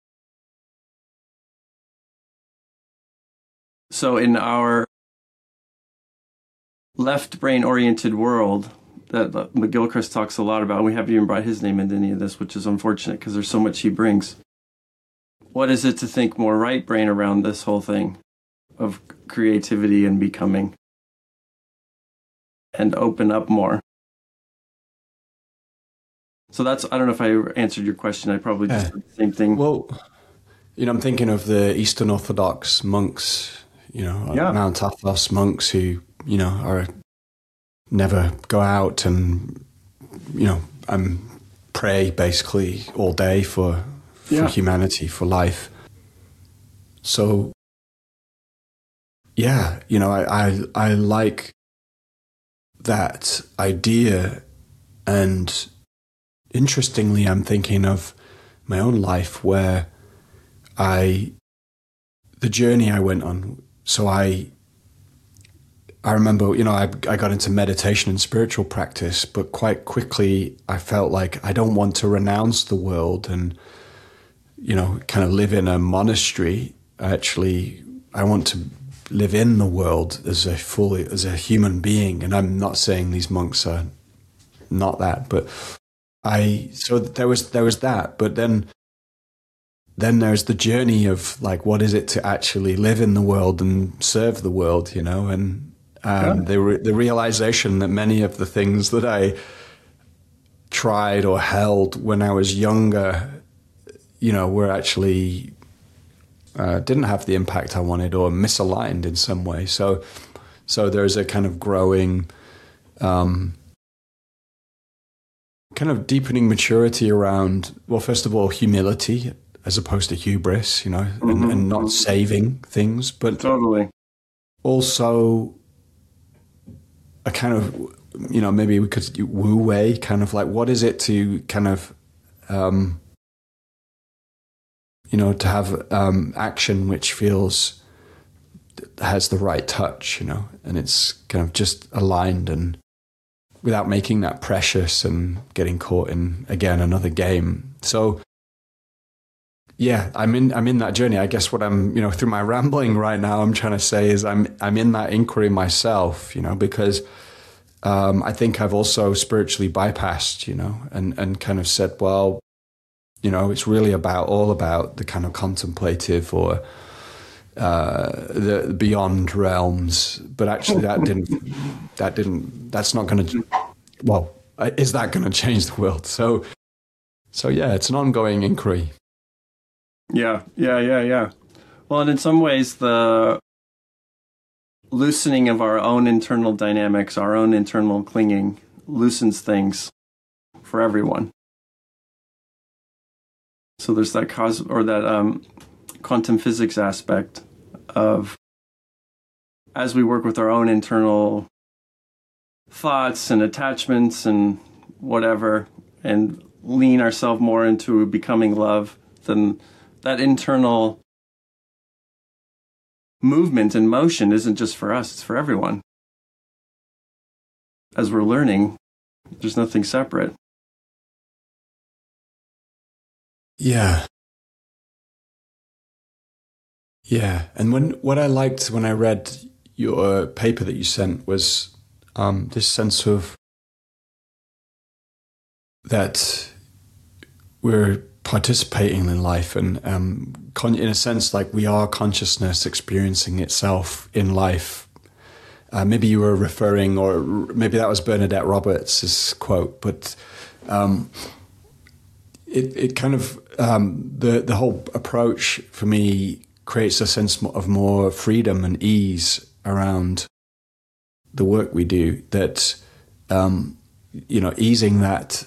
So in our left brain oriented world that McGilchrist talks a lot about, and we haven't even brought his name into any of this, which is unfortunate because there's so much he brings. What is it to think more right brain around this whole thing of creativity and becoming, and open up more? So that's, I don't know if I answered your question. I probably just said the same thing. Well, I'm thinking of the Eastern Orthodox monks, Mount Athos monks who, are never go out and, pray basically all day for humanity, for life. So, I like that idea. And interestingly, I'm thinking of my own life, where the journey I went on. So I remember, I got into meditation and spiritual practice, but quite quickly I felt like I don't want to renounce the world and, kind of live in a monastery. Actually, I want to live in the world as a human being. And I'm not saying these monks are not that, but so there was that. But then there's the journey of, like, what is it to actually live in the world and serve the world, and the realization that many of the things that I tried or held when I was younger, were actually didn't have the impact I wanted, or misaligned in some way. So there's a kind of growing, kind of deepening maturity around, well, first of all, humility as opposed to hubris, and not saving things, but totally. Also a kind of, maybe we could Wu Wei, kind of like, what is it to kind of, to have action which has the right touch, and it's kind of just aligned, and without making that precious and getting caught in, again, another game. So yeah, I'm in that journey. I guess what I'm, through my rambling right now, I'm trying to say is I'm in that inquiry myself, because I think I've also spiritually bypassed, and kind of said, well, it's really all about the kind of contemplative or the beyond realms. But actually that's not going to, well, is that going to change the world? So yeah, it's an ongoing inquiry. Yeah. Well, and in some ways, the loosening of our own internal dynamics, our own internal clinging, loosens things for everyone. So there's that quantum physics aspect of, as we work with our own internal thoughts and attachments and whatever, and lean ourselves more into becoming love, then that internal movement and motion isn't just for us, it's for everyone. As we're learning, there's nothing separate. Yeah. Yeah. And what I liked when I read your paper that you sent was this sense of that we're participating in life, and in a sense, like we are consciousness experiencing itself in life. Maybe you were referring, or maybe that was Bernadette Roberts' quote, but it kind of, the whole approach for me creates a sense of more freedom and ease around the work we do, that, easing that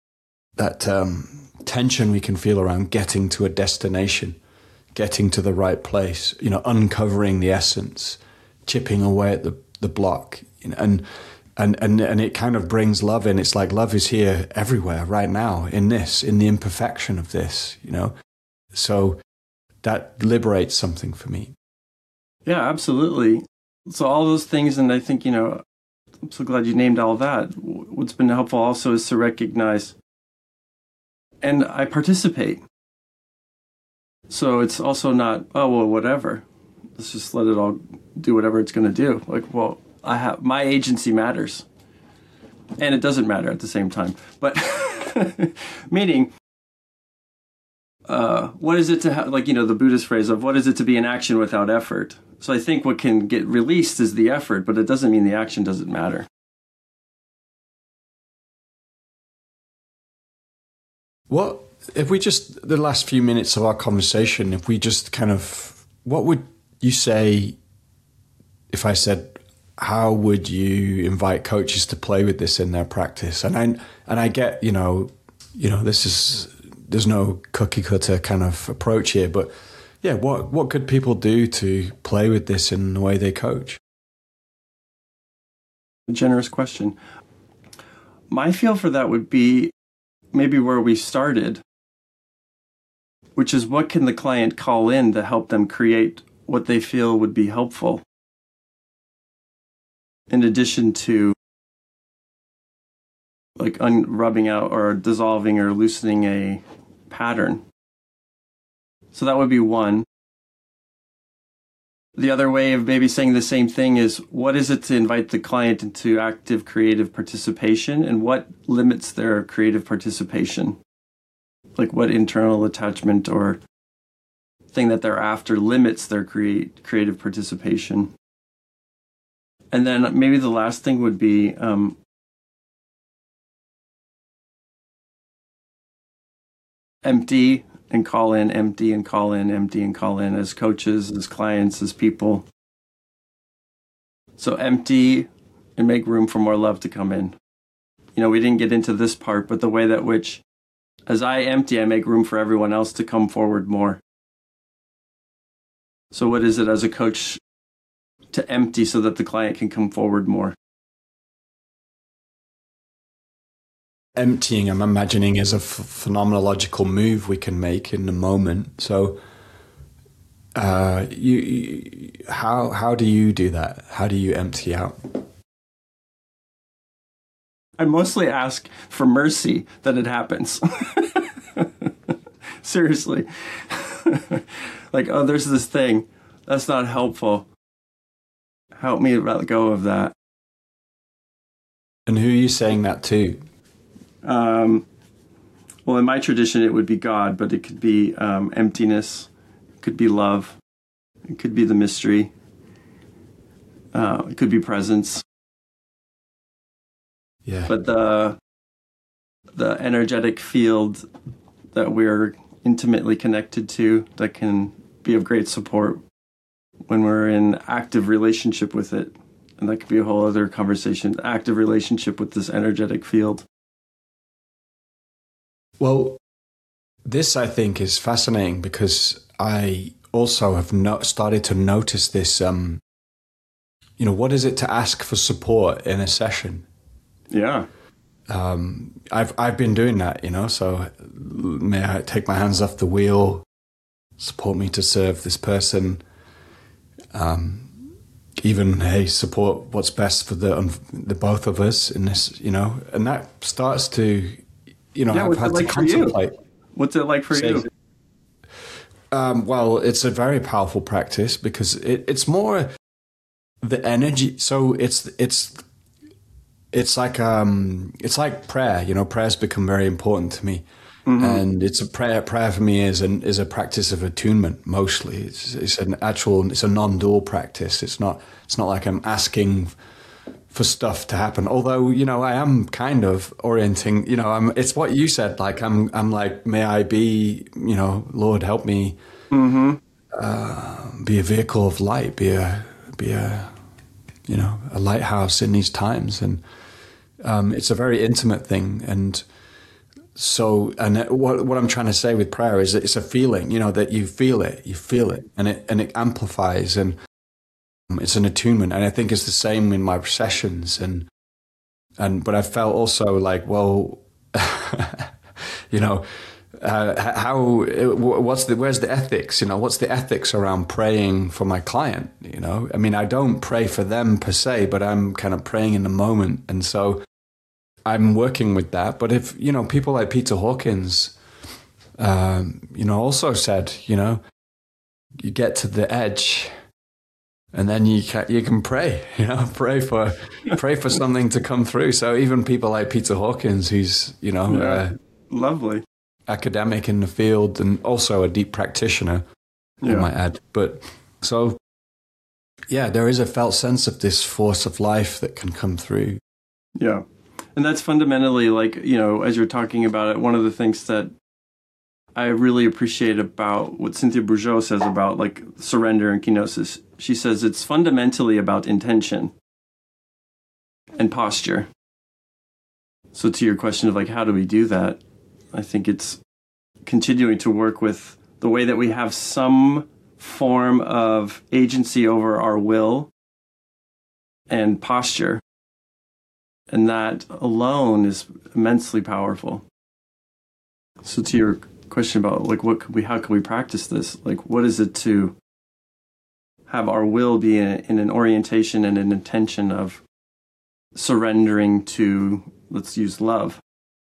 tension we can feel around getting to a destination, getting to the right place, uncovering the essence, chipping away at the block, and it kind of brings love in. It's like love is here everywhere right now, in the imperfection of this, So that liberates something for me. Yeah, absolutely. So all those things, and I think, I'm so glad you named all that. What's been helpful also is to recognize, and I participate. So it's also not, oh, well, whatever. Let's just let it all do whatever it's going to do. Like, well, my agency matters. And it doesn't matter at the same time. But meaning, what is it to have, the Buddhist phrase of what is it to be in action without effort? So I think what can get released is the effort, but it doesn't mean the action doesn't matter. What if we just, the last few minutes of our conversation, if we just kind of, what would you say if I said, how would you invite coaches to play with this in their practice? And I get, there's no cookie cutter kind of approach here, but yeah, what could people do to play with this in the way they coach? A generous question. My feel for that would be maybe where we started, which is what can the client call in to help them create what they feel would be helpful, in addition to rubbing out or dissolving or loosening a pattern. So that would be one. The other way of maybe saying the same thing is, what is it to invite the client into active creative participation, and what limits their creative participation? Like what internal attachment or thing that they're after limits their creative participation? And then maybe the last thing would be empty and call in, empty and call in, empty and call in, as coaches, as clients, as people. So empty and make room for more love to come in. We didn't get into this part, but the way that which, as I empty, I make room for everyone else to come forward more. So what is it as a coach to empty so that the client can come forward more? Emptying, I'm imagining, is a phenomenological move we can make in the moment. So, how do you do that? How do you empty out? I mostly ask for mercy that it happens. Seriously. There's this thing that's not helpful. Help me let go of that. And who are you saying that to? Well, in my tradition, it would be God, but it could be emptiness, it could be love, it could be the mystery, it could be presence. Yeah. But the energetic field that we're intimately connected to, that can be of great support when we're in active relationship with it, and that could be a whole other conversation, active relationship with this energetic field. Well, This, I think, is fascinating because I also have started to notice this, what is it to ask for support in a session? Yeah. I've been doing that, so may I take my hands off the wheel, support me to serve this person, even, hey, support what's best for the both of us in this, and that starts to, I've had to contemplate. What's it like for you? Well, it's a very powerful practice because it's more the energy. So it's like prayer. Prayer's become very important to me, and it's a prayer. Prayer for me is a practice of attunement. Mostly, it's a non-dual practice. It's not like I'm asking for stuff to happen. Although, I am kind of orienting, it's what you said, like, I'm like, may I be, Lord, help me, be a vehicle of light, be a lighthouse in these times. And, it's a very intimate thing. And so, what I'm trying to say with prayer is that it's a feeling, that you feel it, and it amplifies, and it's an attunement, and I think it's the same in my sessions, but I felt also like, well, where's the ethics? What's the ethics around praying for my client? I mean, I don't pray for them per se, but I'm kind of praying in the moment, and so I'm working with that. But if people like Peter Hawkins, also said, you get to the edge. And then you can pray, pray for something to come through. So even people like Peter Hawkins, who's lovely academic in the field and also a deep practitioner, I might add. But so there is a felt sense of this force of life that can come through. Yeah, and that's fundamentally like as you're talking about it, one of the things that I really appreciate about what Cynthia Bourgeault says about like surrender and kenosis. She says it's fundamentally about intention and posture. So to your question of like, how do we do that? I think it's continuing to work with the way that we have some form of agency over our will and posture. And that alone is immensely powerful. So to your question about like how can we practice this? Like, what is it to have our will be in an orientation and an intention of surrendering to, let's use love.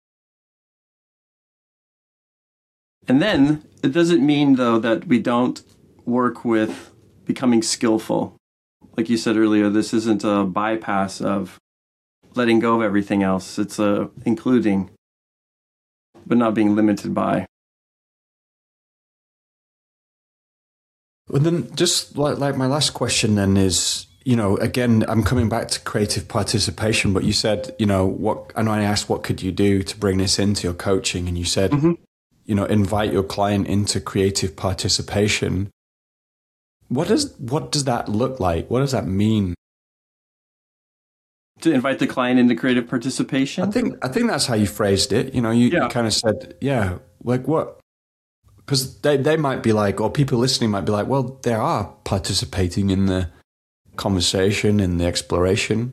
And then it doesn't mean though that we don't work with becoming skillful. Like you said earlier, this isn't a bypass of letting go of everything else. It's including, but not being limited by. Well, then just like my last question then is, again, I'm coming back to creative participation, but you said, and I asked, what could you do to bring this into your coaching? And you said, invite your client into creative participation. What does that look like? What does that mean? To invite the client into creative participation? I think that's how you phrased it. You kind of said, like what? Because they might be like, or people listening might be like, well, they are participating in the conversation, in the exploration.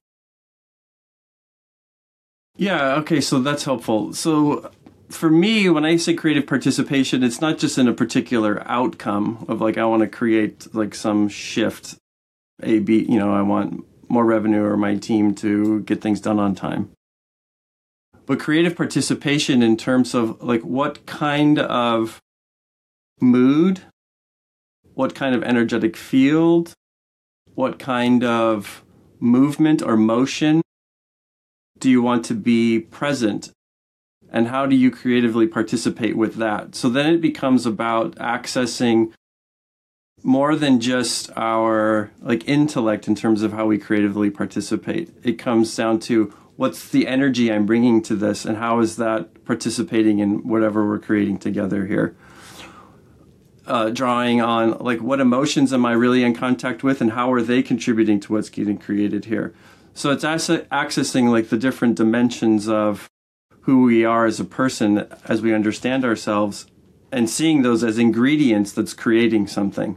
Yeah, okay, so that's helpful. So for me, when I say creative participation, it's not just in a particular outcome of like, I want to create like some shift, I want more revenue or my team to get things done on time. But creative participation in terms of like what kind of mood, what kind of energetic field, what kind of movement or motion do you want to be present, and how do you creatively participate with that? So then it becomes about accessing more than just our like intellect in terms of how we creatively participate. It comes down to what's the energy I'm bringing to this, and how is that participating in whatever we're creating together here. Drawing on like what emotions am I really in contact with, and how are they contributing to what's getting created here. So it's accessing like the different dimensions of who we are as a person as we understand ourselves, and seeing those as ingredients that's creating something.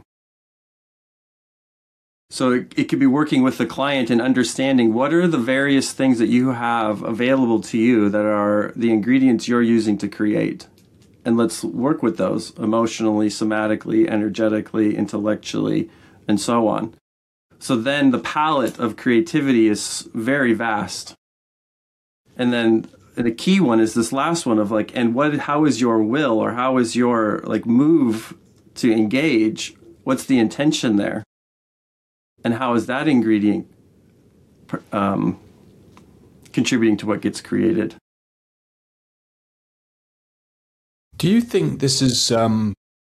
So it could be working with the client and understanding what are the various things that you have available to you that are the ingredients you're using to create. And let's work with those emotionally, somatically, energetically, intellectually, and so on. So then the palette of creativity is very vast. And then the key one is this last one of like, and how is your will, or how is your like move to engage? What's the intention there? And how is that ingredient contributing to what gets created? Do you think this is, one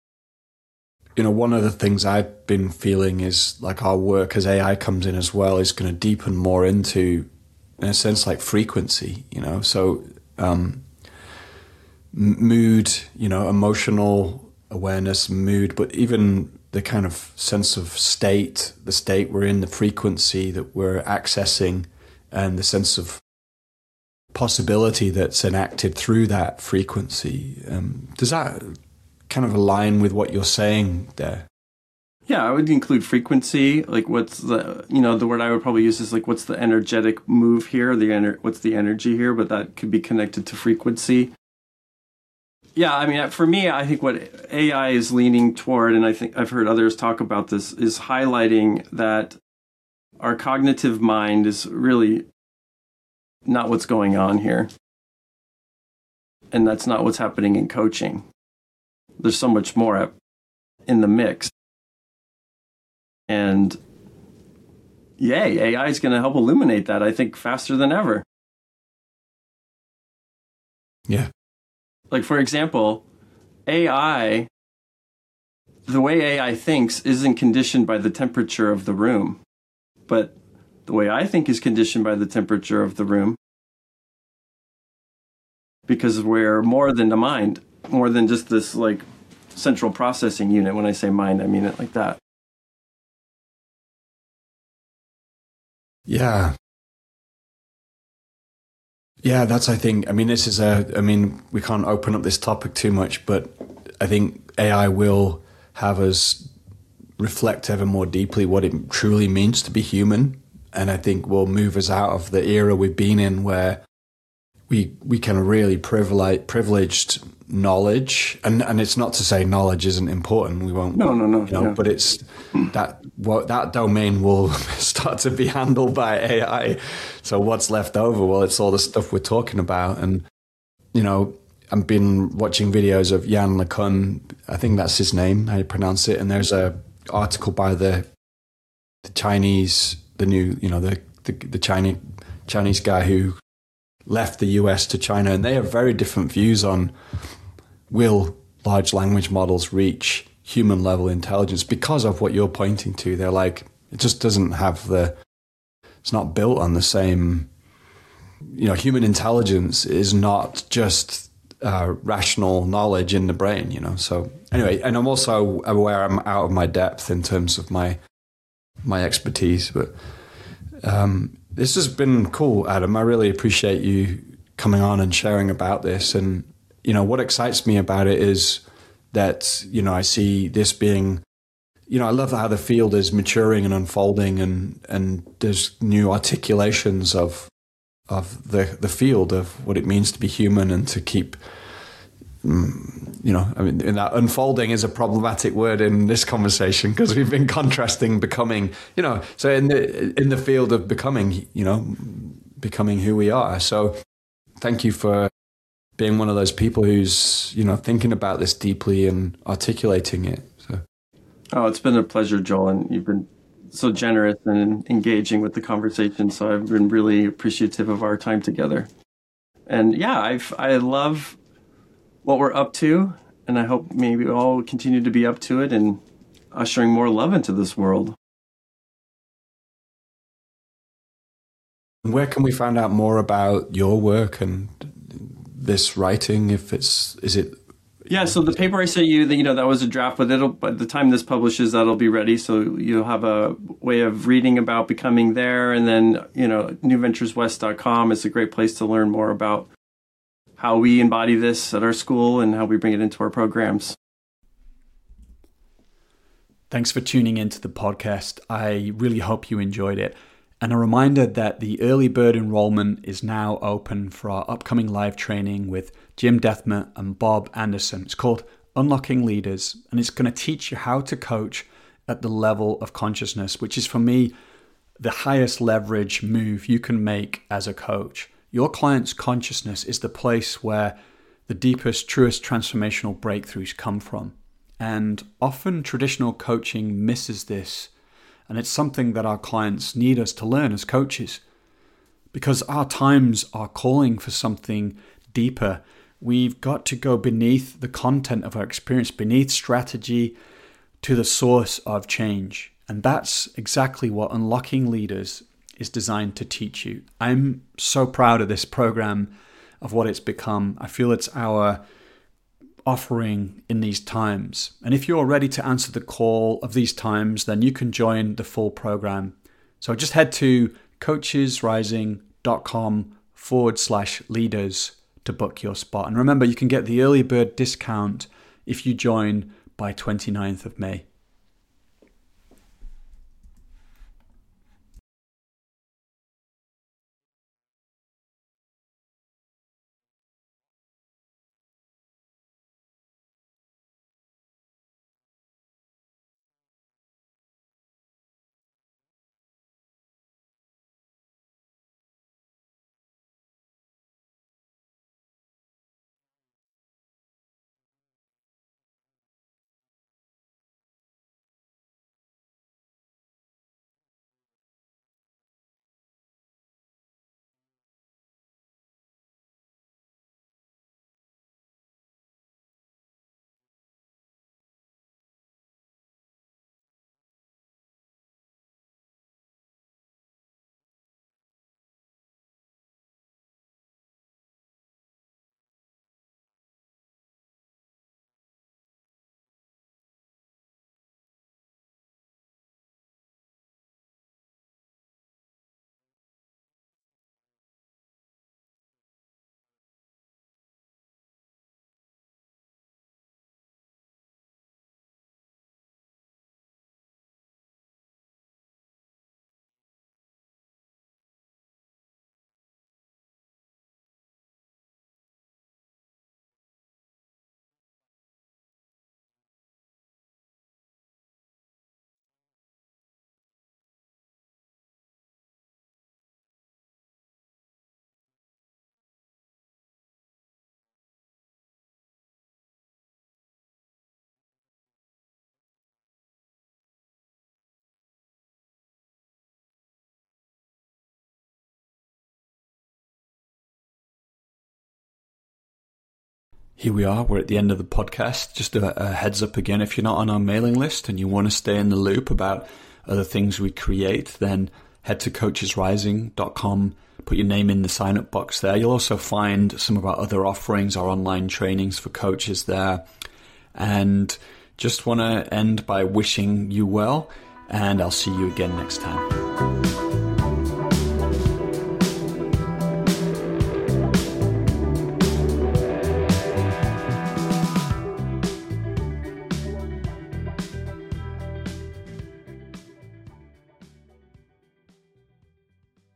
of the things I've been feeling is like our work as AI comes in as well is going to deepen more into, in a sense, like frequency, so mood, emotional awareness, mood, but even the kind of sense of the state we're in, the frequency that we're accessing, and the sense of possibility that's enacted through that frequency. Does that kind of align with what you're saying there? Yeah, I would include frequency. Like, what's the word I would probably use is like, what's the energetic move here? What's the energy here? But that could be connected to frequency. Yeah, I mean, for me, I think what AI is leaning toward, and I think I've heard others talk about this, is highlighting that our cognitive mind is really not what's going on here. And that's not what's happening in coaching. There's so much more in the mix. And yay, AI is going to help illuminate that, I think, faster than ever. Yeah. Like, for example, AI, the way AI thinks isn't conditioned by the temperature of the room, but the way I think is conditioned by the temperature of the room, because we're more than the mind, more than just this like central processing unit. When I say mind, I mean it like that. Yeah. Yeah, that's, I think, we can't open up this topic too much, but I think AI will have us reflect ever more deeply what it truly means to be human. And I think will move us out of the era we've been in where we can really privileged knowledge. And it's not to say knowledge isn't important. We won't. No. Yeah. But it's that domain will start to be handled by AI. So what's left over? Well, it's all the stuff we're talking about. And, I've been watching videos of Yann LeCun. I think that's his name, how you pronounce it. And there's a article by the Chinese, the Chinese guy who left the US to China, and they have very different views on will large language models reach human level intelligence because of what you're pointing to. They're like, it just doesn't have it's not built on the same, human intelligence is not just rational knowledge in the brain, So anyway, and I'm also aware I'm out of my depth in terms of my expertise, but this has been cool, Adam. I really appreciate you coming on and sharing about this. And, what excites me about it is that, I see this being, I love how the field is maturing and unfolding, and there's new articulations of the field of what it means to be human and to keep, and that unfolding is a problematic word in this conversation because we've been contrasting becoming, so in the field of becoming, becoming who we are. So thank you for being one of those people who's, thinking about this deeply and articulating it. So. Oh, it's been a pleasure, Joel, and you've been so generous and engaging with the conversation. So I've been really appreciative of our time together. And yeah, I love what we're up to, and I hope maybe we all continue to be up to it and ushering more love into this world. Where can we find out more about your work and this writing? Yeah, so the paper I sent you, that was a draft, but by the time this publishes, that'll be ready. So you'll have a way of reading about becoming there. And then, newventureswest.com is a great place to learn more about how we embody this at our school and how we bring it into our programs. Thanks for tuning into the podcast. I really hope you enjoyed it. And a reminder that the early bird enrollment is now open for our upcoming live training with Jim Dethmer and Bob Anderson. It's called Unlocking Leaders, and it's going to teach you how to coach at the level of consciousness, which is for me the highest leverage move you can make as a coach. Your client's consciousness is the place where the deepest, truest transformational breakthroughs come from. And often traditional coaching misses this. And it's something that our clients need us to learn as coaches. Because our times are calling for something deeper. We've got to go beneath the content of our experience, beneath strategy, to the source of change. And that's exactly what Unlocking Leaders is designed to teach you. I'm so proud of this program, of what it's become. I feel it's our offering in these times. And if you're ready to answer the call of these times, then you can join the full program. So just head to coachesrising.com/leaders to book your spot. And remember, you can get the early bird discount if you join by 29th of May. Here we are, we're at the end of the podcast. Just a heads up again, if you're not on our mailing list and you want to stay in the loop about other things we create, then head to coachesrising.com, put your name in the sign up box there. You'll also find some of our other offerings, our online trainings for coaches there. And just want to end by wishing you well, and I'll see you again next time.